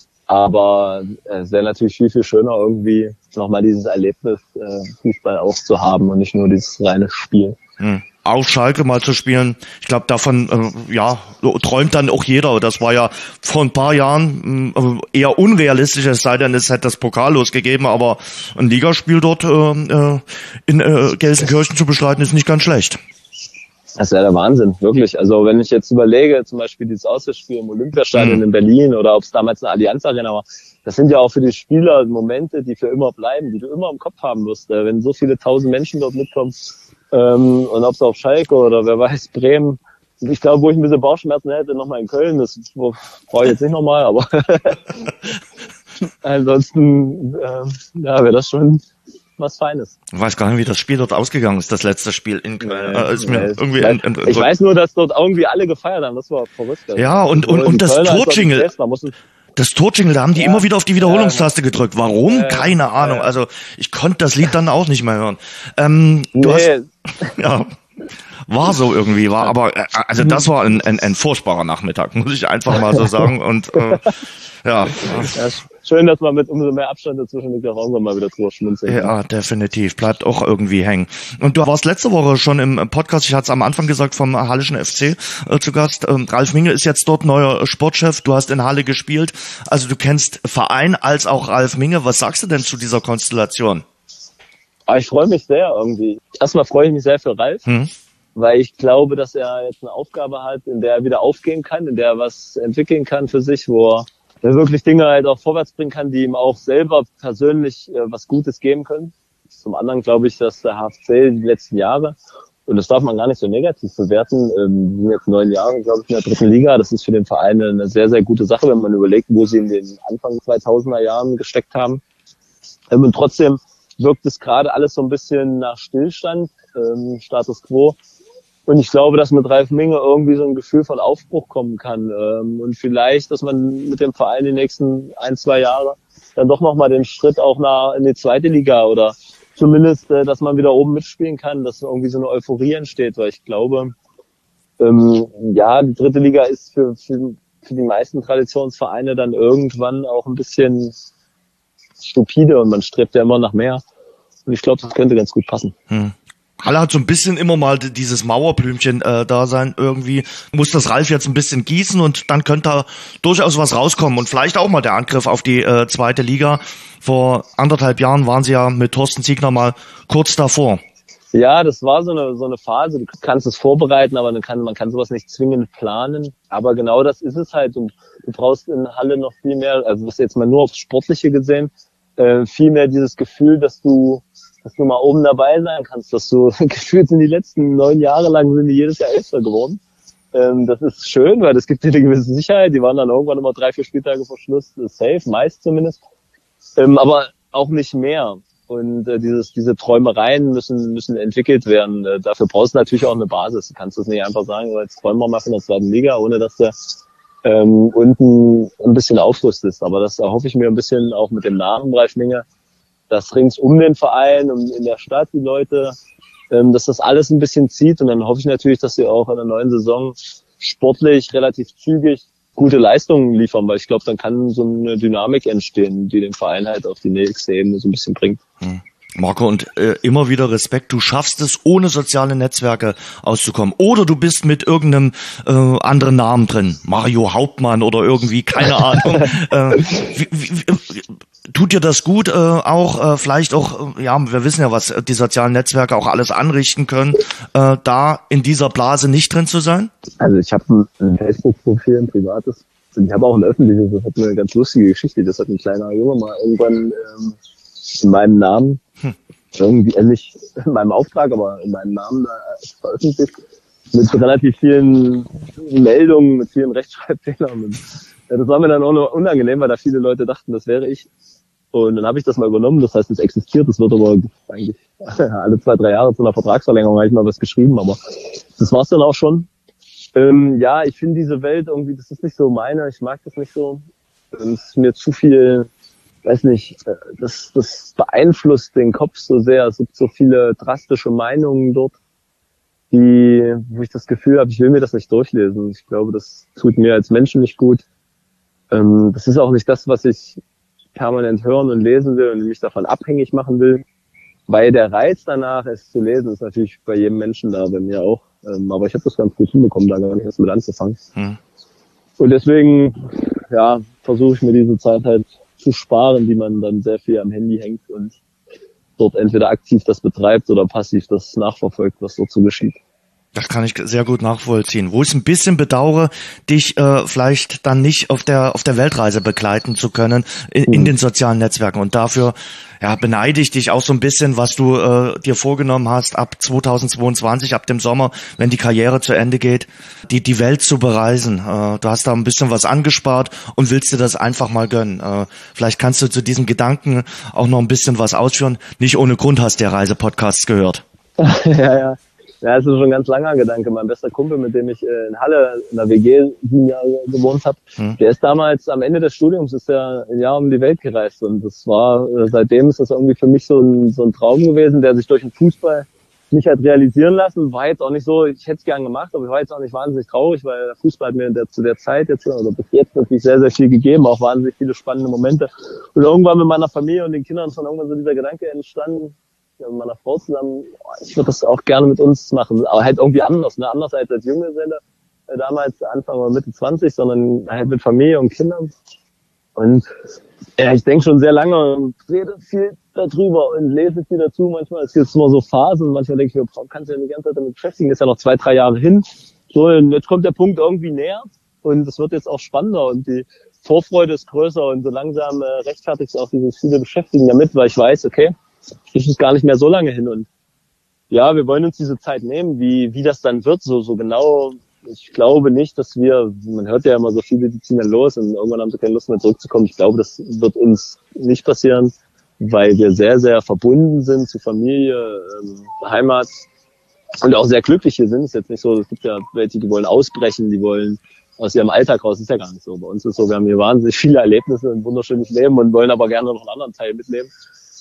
[SPEAKER 3] aber es wäre natürlich viel, viel schöner irgendwie nochmal dieses Erlebnis Fußball auch zu haben und nicht nur dieses reine Spiel.
[SPEAKER 2] Auf Schalke mal zu spielen, ich glaube, davon träumt dann auch jeder. Das war ja vor ein paar Jahren eher unrealistisch, es sei denn, es hätte das Pokal losgegeben, aber ein Ligaspiel dort in Gelsenkirchen zu bestreiten, ist nicht ganz schlecht.
[SPEAKER 3] Das wäre der Wahnsinn, wirklich. Also wenn ich jetzt überlege, zum Beispiel dieses Auswärtsspiel im Olympiastadion in Berlin oder ob es damals eine Allianz Arena war, das sind ja auch für die Spieler Momente, die für immer bleiben, die du immer im Kopf haben wirst. Wenn so viele 1000 Menschen dort mitkommen, und ob es auf Schalke oder wer weiß, Bremen. Ich glaube, wo ich ein bisschen Bauchschmerzen hätte, nochmal in Köln, das brauche ich jetzt nicht nochmal, aber ansonsten wäre das schon was Feines.
[SPEAKER 2] Ich weiß gar nicht, wie das Spiel dort ausgegangen ist, das letzte Spiel in Köln.
[SPEAKER 3] Ich weiß nur, dass dort irgendwie alle gefeiert haben, das war verrückt.
[SPEAKER 2] Ja, und das Torjingle. Das Torjingle, da haben die immer wieder auf die Wiederholungstaste gedrückt. Warum? Keine Ahnung. Also ich konnte das Lied dann auch nicht mehr hören. War so irgendwie, aber also das war ein furchtbarer Nachmittag, muss ich einfach mal so sagen. Und
[SPEAKER 3] schön, dass man mit umso mehr Abstand dazwischen liegt, auch irgendwann mal wieder drüber schmunzeln.
[SPEAKER 2] Ja, definitiv. Bleibt auch irgendwie hängen. Und du warst letzte Woche schon im Podcast, ich hatte es am Anfang gesagt, vom Hallischen FC zu Gast. Ralf Minge ist jetzt dort neuer Sportchef. Du hast in Halle gespielt. Also du kennst Verein als auch Ralf Minge. Was sagst du denn zu dieser Konstellation?
[SPEAKER 3] Ich freue mich sehr irgendwie. Erstmal freue ich mich sehr für Ralf, weil ich glaube, dass er jetzt eine Aufgabe hat, in der er wieder aufgehen kann, in der er was entwickeln kann für sich, wo er wirklich Dinge halt auch vorwärts bringen kann, die ihm auch selber persönlich was Gutes geben können. Zum anderen glaube ich, dass der HFC die letzten Jahre, und das darf man gar nicht so negativ bewerten, wir sind jetzt 9 Jahre, glaube ich, in der 3. Liga. Das ist für den Verein eine sehr, sehr gute Sache, wenn man überlegt, wo sie in den Anfang 2000er Jahren gesteckt haben. Und trotzdem wirkt es gerade alles so ein bisschen nach Stillstand, Status Quo. Und ich glaube, dass mit Ralf Minge irgendwie so ein Gefühl von Aufbruch kommen kann. Und vielleicht, dass man mit dem Verein die nächsten 1-2 Jahre dann doch nochmal den Schritt auch in die 2. Liga oder zumindest, dass man wieder oben mitspielen kann, dass irgendwie so eine Euphorie entsteht. Weil ich glaube, die 3. Liga ist für die meisten Traditionsvereine dann irgendwann auch ein bisschen stupide und man strebt ja immer nach mehr. Und ich glaube, das könnte ganz gut passen.
[SPEAKER 2] Halle hat so ein bisschen immer mal dieses Mauerblümchen da sein. Irgendwie muss das Ralf jetzt ein bisschen gießen und dann könnte da durchaus was rauskommen. Und vielleicht auch mal der Angriff auf die 2. Liga. Vor 1,5 Jahren waren sie ja mit Thorsten Ziegner mal kurz davor.
[SPEAKER 3] Ja, das war so eine Phase. Du kannst es vorbereiten, aber man kann sowas nicht zwingend planen. Aber genau das ist es halt. Und du brauchst in Halle noch viel mehr, also das ist jetzt mal nur aufs Sportliche gesehen, viel mehr dieses Gefühl, dass du mal oben dabei sein kannst, dass du gefühlt sind die letzten 9 Jahre lang sind die jedes Jahr Elfter geworden. Das ist schön, weil das gibt dir eine gewisse Sicherheit. Die waren dann irgendwann immer 3-4 Spieltage vor Schluss safe, meist zumindest. Aber auch nicht mehr. Und diese Träumereien müssen entwickelt werden. Dafür brauchst du natürlich auch eine Basis. Du kannst das nicht einfach sagen, jetzt träumen wir mal von der 2. Liga, ohne dass du unten ein bisschen aufrüstest. Aber das erhoffe ich mir ein bisschen auch mit dem Namen Ralf Minge, dass rings um den Verein und in der Stadt die Leute, dass das alles ein bisschen zieht. Und dann hoffe ich natürlich, dass sie auch in der neuen Saison sportlich relativ zügig gute Leistungen liefern, weil ich glaube, dann kann so eine Dynamik entstehen, die den Verein halt auf die nächste Ebene so ein bisschen bringt.
[SPEAKER 2] Marco, und immer wieder Respekt, du schaffst es, ohne soziale Netzwerke auszukommen. Oder du bist mit irgendeinem anderen Namen drin, Mario Hauptmann oder irgendwie, keine Ahnung. Tut dir das gut, auch vielleicht auch, wir wissen ja, was die sozialen Netzwerke auch alles anrichten können, da in dieser Blase nicht drin zu sein?
[SPEAKER 3] Also ich habe ein Facebook-Profil, ein privates. Und ich habe auch ein öffentliches, das hat eine ganz lustige Geschichte. Das hat ein kleiner Junge mal irgendwann in meinem Namen, irgendwie nicht in meinem Auftrag, aber in meinem Namen veröffentlicht, mit relativ vielen Meldungen, mit vielen Rechtschreibfehlern. Und das war mir dann auch noch unangenehm, weil da viele Leute dachten, das wäre ich. Und dann habe ich das mal übernommen, das heißt, es existiert, es wird aber eigentlich alle 2-3 Jahre zu einer Vertragsverlängerung habe ich mal was geschrieben, aber das war's dann auch schon. Ich finde diese Welt irgendwie, das ist nicht so meine, ich mag das nicht so. Es ist mir zu viel, weiß nicht, das beeinflusst den Kopf so sehr. Es gibt so viele drastische Meinungen dort, wo ich das Gefühl habe, ich will mir das nicht durchlesen. Ich glaube, das tut mir als Menschen nicht gut. Das ist auch nicht das, was ich permanent hören und lesen will und mich davon abhängig machen will. Weil der Reiz danach, es zu lesen, ist natürlich bei jedem Menschen da, bei mir auch. Aber ich habe das ganz gut hinbekommen, da gar nicht erst mit anzufangen. Und deswegen, versuche ich mir diese Zeit halt zu sparen, die man dann sehr viel am Handy hängt und dort entweder aktiv das betreibt oder passiv das nachverfolgt, was dort so geschieht.
[SPEAKER 2] Das kann ich sehr gut nachvollziehen. Wo ich ein bisschen bedauere, dich vielleicht dann nicht auf der Weltreise begleiten zu können in den sozialen Netzwerken. Und dafür beneide ich dich auch so ein bisschen, was du dir vorgenommen hast, ab 2022, ab dem Sommer, wenn die Karriere zu Ende geht, die Welt zu bereisen. Du hast da ein bisschen was angespart und willst dir das einfach mal gönnen. Vielleicht kannst du zu diesem Gedanken auch noch ein bisschen was ausführen. Nicht ohne Grund hast du ja Reisepodcasts gehört.
[SPEAKER 3] Ja, das ist schon ein ganz langer Gedanke. Mein bester Kumpel, mit dem ich in Halle in der WG 7 Jahre gewohnt habe, der ist damals am Ende des Studiums ist er ein Jahr um die Welt gereist. Und das war, seitdem ist das irgendwie für mich so ein Traum gewesen, der sich durch den Fußball mich halt realisieren lassen. War jetzt auch nicht so, ich hätte es gern gemacht, aber ich war jetzt auch nicht wahnsinnig traurig, weil der Fußball hat mir zu der Zeit jetzt, oder bis jetzt natürlich sehr, sehr viel gegeben, auch wahnsinnig viele spannende Momente. Und irgendwann mit meiner Familie und den Kindern ist dann irgendwann so dieser Gedanke entstanden, mit meiner Frau zusammen, ich würde das auch gerne mit uns machen, aber halt irgendwie anders, ne? Anders als Junggeselle, damals Anfang oder Mitte 20, sondern halt mit Familie und Kindern. Und ja, ich denke schon sehr lange und rede viel darüber und lese viel dazu. Manchmal ist jetzt immer so Phasen. Manchmal denke ich mir, kannst du ja die ganze Zeit damit beschäftigen. Ist ja noch 2-3 Jahre hin. So, und jetzt kommt der Punkt irgendwie näher und es wird jetzt auch spannender und die Vorfreude ist größer und so langsam rechtfertigt es auch dieses viele Beschäftigen damit, weil ich weiß, okay, es ist gar nicht mehr so lange hin und ja, wir wollen uns diese Zeit nehmen, wie das dann wird, so genau. Ich glaube nicht, dass man hört ja immer so viele, die ziehen dann los und irgendwann haben sie keine Lust mehr zurückzukommen. Ich glaube, das wird uns nicht passieren, weil wir sehr, sehr verbunden sind zu Familie, Heimat und auch sehr glücklich hier sind. Es ist jetzt nicht so, es gibt ja welche, die wollen ausbrechen, die wollen aus ihrem Alltag raus. Das ist ja gar nicht so. Bei uns ist es so, wir haben hier wahnsinnig viele Erlebnisse, ein wunderschönes Leben und wollen aber gerne noch einen anderen Teil mitnehmen.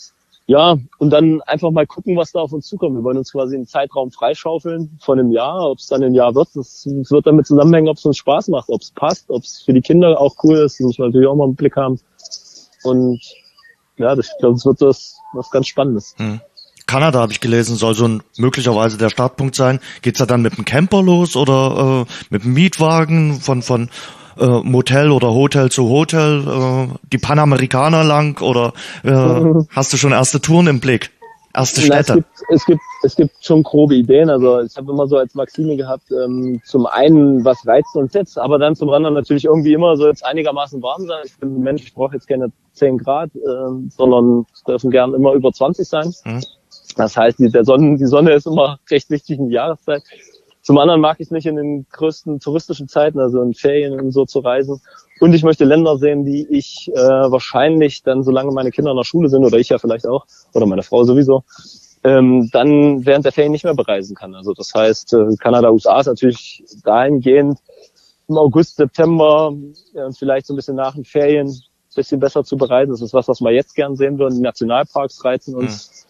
[SPEAKER 3] Ja, und dann einfach mal gucken, was da auf uns zukommt. Wir wollen uns quasi einen Zeitraum freischaufeln von einem Jahr. Ob es dann ein Jahr wird, das wird damit zusammenhängen, ob es uns Spaß macht, ob es passt, ob es für die Kinder auch cool ist. Das muss man natürlich auch mal im Blick haben. Und ja, ich glaube, es wird was ganz Spannendes.
[SPEAKER 2] Kanada, habe ich gelesen, soll so möglicherweise der Startpunkt sein. Geht's da dann mit dem Camper los oder mit dem Mietwagen von Motel oder Hotel zu Hotel, die Panamerikaner lang oder hast du schon erste Touren im Blick? Erste Städte?
[SPEAKER 3] Es gibt schon grobe Ideen. Also ich habe immer so als Maxime gehabt, zum einen, was reizt uns jetzt, aber dann zum anderen natürlich irgendwie immer so jetzt einigermaßen warm sein. Ich bin ein Mensch, ich brauche jetzt keine 10 Grad, sondern es dürfen gern immer über 20 sein. Das heißt, die Sonne ist immer recht wichtig in die Jahreszeit. Zum anderen mag ich es nicht in den größten touristischen Zeiten, also in Ferien und so zu reisen. Und ich möchte Länder sehen, die ich wahrscheinlich dann, solange meine Kinder in der Schule sind, oder ich ja vielleicht auch, oder meine Frau sowieso, dann während der Ferien nicht mehr bereisen kann. Also das heißt, Kanada, USA ist natürlich dahingehend im August, September, vielleicht so ein bisschen nach den Ferien, ein bisschen besser zu bereisen. Das ist was wir jetzt gern sehen würden. Die Nationalparks reizen uns.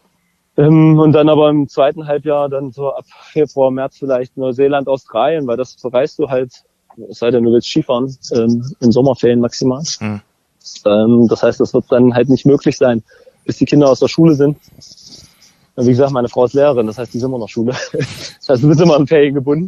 [SPEAKER 3] Und dann aber im zweiten Halbjahr dann so ab Februar, März vielleicht Neuseeland, Australien, weil das bereist du halt, es sei denn, du willst Skifahren, in Sommerferien maximal. Das heißt, das wird dann halt nicht möglich sein, bis die Kinder aus der Schule sind. Wie gesagt, meine Frau ist Lehrerin, das heißt, die sind immer noch Schule. Das heißt, du bist immer an Ferien gebunden.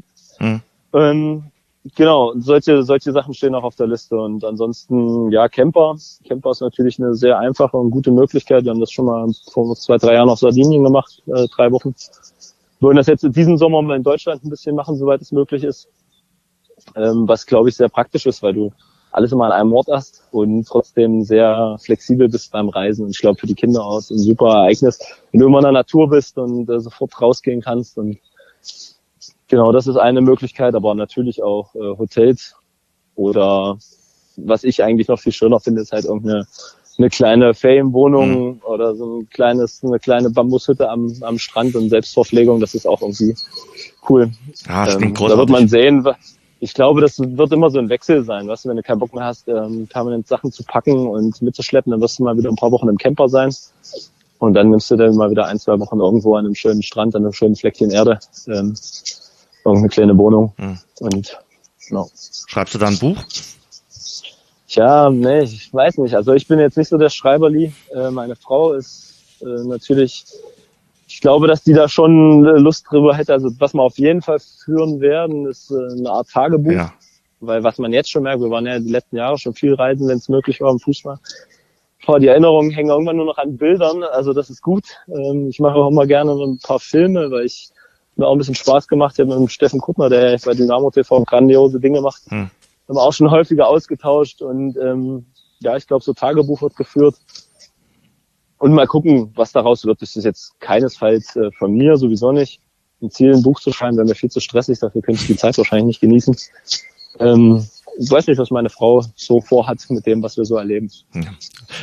[SPEAKER 3] Genau, solche Sachen stehen auch auf der Liste. Und ansonsten, ja, Camper. Camper ist natürlich eine sehr einfache und gute Möglichkeit. Wir haben das schon mal vor 2-3 Jahren auf Sardinien gemacht, 3 Wochen. Wir wollen das jetzt in diesem Sommer mal in Deutschland ein bisschen machen, soweit es möglich ist. Was, glaube ich, sehr praktisch ist, weil du alles immer an einem Ort hast und trotzdem sehr flexibel bist beim Reisen. Und ich glaube, für die Kinder auch ein super Ereignis, wenn du immer in der Natur bist und sofort rausgehen kannst. Und genau, das ist eine Möglichkeit, aber natürlich auch Hotels oder was ich eigentlich noch viel schöner finde, ist halt irgendeine kleine Ferienwohnung oder so eine kleine Bambushütte am Strand und Selbstverpflegung, das ist auch irgendwie cool.
[SPEAKER 2] Ja, das klingt
[SPEAKER 3] da wird man sehen, ich glaube, das wird immer so ein Wechsel sein, weißt du, wenn du keinen Bock mehr hast, permanent Sachen zu packen und mitzuschleppen, dann wirst du mal wieder ein paar Wochen im Camper sein. Und dann nimmst du dann mal wieder 1-2 Wochen irgendwo an einem schönen Strand, an einem schönen Fleckchen Erde, irgendeine kleine Wohnung. Und genau.
[SPEAKER 2] Schreibst du da ein Buch?
[SPEAKER 3] Tja, nee, ich weiß nicht. Also ich bin jetzt nicht so der Schreiberli. Meine Frau ist natürlich, ich glaube, dass die da schon Lust drüber hätte. Also was wir auf jeden Fall führen werden, ist eine Art Tagebuch. Ja. Weil was man jetzt schon merkt, wir waren ja die letzten Jahre schon viel reisen, wenn es möglich war im Fußball. Die Erinnerungen hängen irgendwann nur noch an Bildern, also das ist gut. Ich mache auch immer gerne ein paar Filme, weil mir auch ein bisschen Spaß gemacht. Ich habe mit dem Steffen Kuttner, der bei Dynamo TV grandiose Dinge macht, haben wir auch schon häufiger ausgetauscht und ja, ich glaube, so Tagebuch wird geführt. Und mal gucken, was daraus wird. Das ist jetzt keinesfalls von mir, sowieso nicht. Ein Ziel, ein Buch zu schreiben, wäre mir viel zu stressig, dafür könnte ich die Zeit wahrscheinlich nicht genießen. Ich weiß nicht, was meine Frau so vorhat mit dem, was wir so erleben.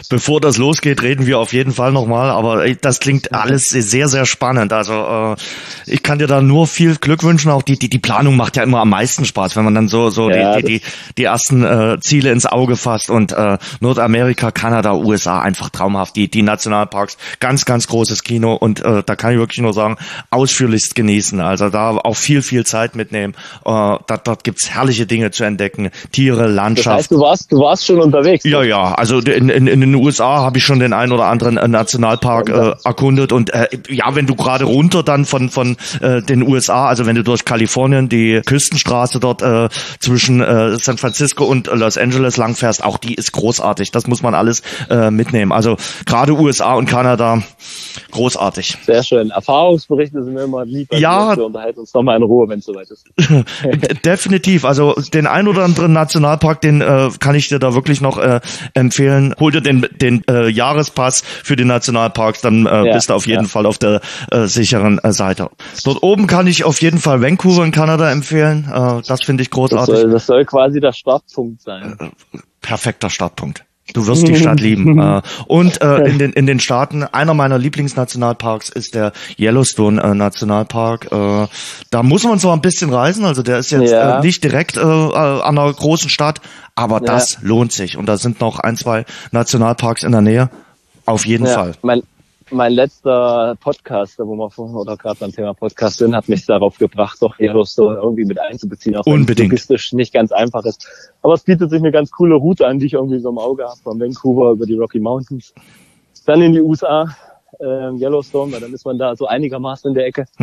[SPEAKER 2] bevor das losgeht, reden wir auf jeden Fall nochmal, aber das klingt alles sehr, sehr spannend. Also ich kann dir da nur viel Glück wünschen. Auch die Planung macht ja immer am meisten Spaß, wenn man dann so die ersten Ziele ins Auge fasst und Nordamerika, Kanada, USA, einfach traumhaft. Die Nationalparks, ganz, ganz großes Kino und da kann ich wirklich nur sagen, ausführlichst genießen. Also da auch viel Zeit mitnehmen. Dort gibt's herrliche Dinge zu entdecken, Tiere, Landschaft.
[SPEAKER 3] Das heißt, du warst schon unterwegs.
[SPEAKER 2] Ja, also in den USA habe ich schon den einen oder anderen Nationalpark erkundet und wenn du gerade runter dann von den USA, also wenn du durch Kalifornien die Küstenstraße dort zwischen San Francisco und Los Angeles langfährst, auch die ist großartig. Das muss man alles mitnehmen. Also gerade USA und Kanada, großartig.
[SPEAKER 3] Sehr schön. Erfahrungsberichte sind mir immer lieb.
[SPEAKER 2] Ja.
[SPEAKER 3] Wir unterhalten uns nochmal in Ruhe, wenn es soweit ist.
[SPEAKER 2] Definitiv. Also den ein oder anderen Nationalpark, den kann ich dir da wirklich noch empfehlen. Hol dir den Jahrespass für die Nationalparks, dann bist du auf jeden Fall auf der sicheren Seite. Dort oben kann ich auf jeden Fall Vancouver in Kanada empfehlen. Das finde ich großartig.
[SPEAKER 3] Das soll quasi der Startpunkt sein.
[SPEAKER 2] Perfekter Startpunkt. Du wirst die Stadt lieben. Und in den Staaten, einer meiner Lieblingsnationalparks ist der Yellowstone Nationalpark. Da muss man zwar ein bisschen reisen, also der ist jetzt nicht direkt an einer großen Stadt, aber das lohnt sich. Und da sind noch 1-2 Nationalparks in der Nähe. Auf jeden Fall.
[SPEAKER 3] Mein letzter Podcast, wo wir vorhin oder gerade beim Thema Podcast sind, hat mich darauf gebracht, doch Yellowstone irgendwie mit einzubeziehen, auch wenn es logistisch nicht ganz einfach ist. Aber es bietet sich eine ganz coole Route an, die ich irgendwie so im Auge habe, von Vancouver über die Rocky Mountains, dann in die USA, Yellowstone, weil dann ist man da so einigermaßen in der Ecke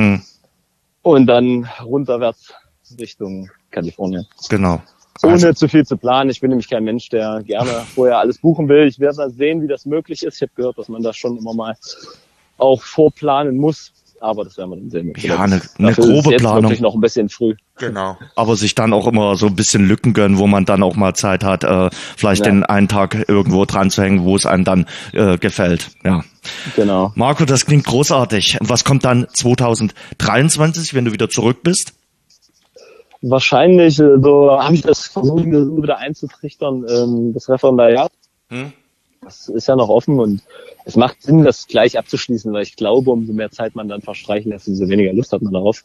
[SPEAKER 3] und dann runterwärts Richtung Kalifornien.
[SPEAKER 2] Genau.
[SPEAKER 3] Ohne zu viel zu planen. Ich bin nämlich kein Mensch, der gerne vorher alles buchen will. Ich werde mal sehen, wie das möglich ist. Ich habe gehört, dass man das schon immer mal auch vorplanen muss. Aber das werden wir dann sehen.
[SPEAKER 2] Ja, eine grobe
[SPEAKER 3] jetzt
[SPEAKER 2] Planung.
[SPEAKER 3] Wirklich noch ein bisschen früh.
[SPEAKER 2] Genau. Aber sich dann auch immer so ein bisschen Lücken gönnen, wo man dann auch mal Zeit hat, vielleicht den einen Tag irgendwo dran zu hängen, wo es einem dann gefällt. Ja.
[SPEAKER 3] Genau.
[SPEAKER 2] Marco, das klingt großartig. Und was kommt dann 2023, wenn du wieder zurück bist?
[SPEAKER 3] Wahrscheinlich, so habe ich das versucht, wieder einzutrichtern, das Referendariat. Das ist ja noch offen und es macht Sinn, das gleich abzuschließen, weil ich glaube, umso mehr Zeit man dann verstreichen lässt, umso weniger Lust hat man darauf.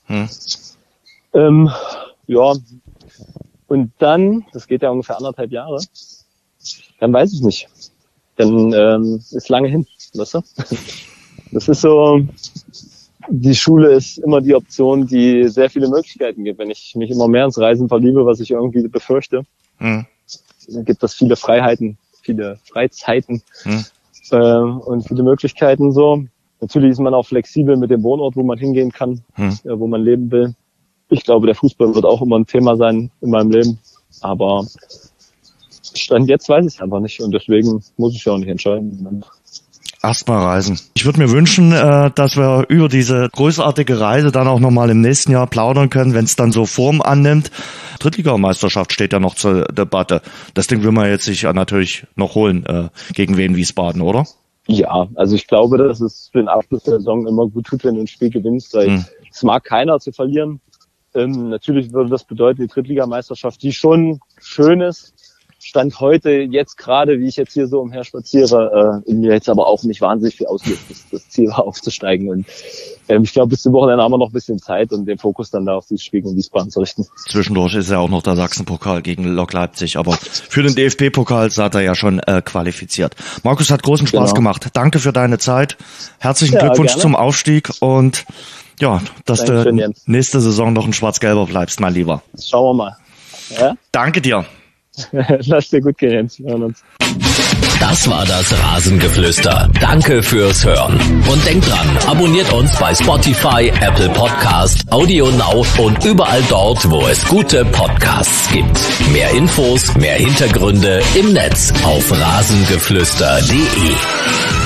[SPEAKER 3] Und dann, das geht ja ungefähr 1,5 Jahre, dann weiß ich nicht. Dann ist lange hin, weißt du? Das ist so... Die Schule ist immer die Option, die sehr viele Möglichkeiten gibt. Wenn ich mich immer mehr ins Reisen verliebe, was ich irgendwie befürchte, dann gibt es viele Freiheiten, viele Freizeiten und viele Möglichkeiten so. Natürlich ist man auch flexibel mit dem Wohnort, wo man hingehen kann, wo man leben will. Ich glaube, der Fußball wird auch immer ein Thema sein in meinem Leben. Aber Stand jetzt weiß ich es einfach nicht und deswegen muss ich ja auch nicht entscheiden.
[SPEAKER 2] Erstmal reisen. Ich würde mir wünschen, dass wir über diese großartige Reise dann auch nochmal im nächsten Jahr plaudern können, wenn es dann so Form annimmt. Drittligameisterschaft steht ja noch zur Debatte. Das Ding will man jetzt sich natürlich noch holen gegen Wien Wiesbaden, oder? Ja, also ich glaube, dass es für den Abschluss der Saison immer gut tut, wenn du ein Spiel gewinnst, weil es mag keiner zu verlieren. Natürlich würde das bedeuten, die Drittligameisterschaft, die schon schön ist, Stand heute, jetzt gerade, wie ich jetzt hier so umher spaziere, in mir jetzt aber auch nicht wahnsinnig viel auslöst, das Ziel war aufzusteigen. Und ich glaube, bis zum Wochenende haben wir noch ein bisschen Zeit, um den Fokus dann da auf dieses Spiel gegen Wiesbaden zu richten. Zwischendurch ist ja auch noch der Sachsenpokal gegen Lok Leipzig, aber für den DFB-Pokal seid ihr ja schon qualifiziert. Markus, hat großen Spaß gemacht. Danke für deine Zeit. Herzlichen Glückwunsch gerne zum Aufstieg und ja, dass du nächste Saison noch ein Schwarz-Gelber bleibst, mein Lieber. Schauen wir mal. Ja? Danke dir. Lass dir gut gehen, Jens. Wir hören uns.
[SPEAKER 1] Das war das Rasengeflüster. Danke fürs Hören. Und denkt dran, abonniert uns bei Spotify, Apple Podcast, Audio Now und überall dort, wo es gute Podcasts gibt. Mehr Infos, mehr Hintergründe im Netz auf rasengeflüster.de.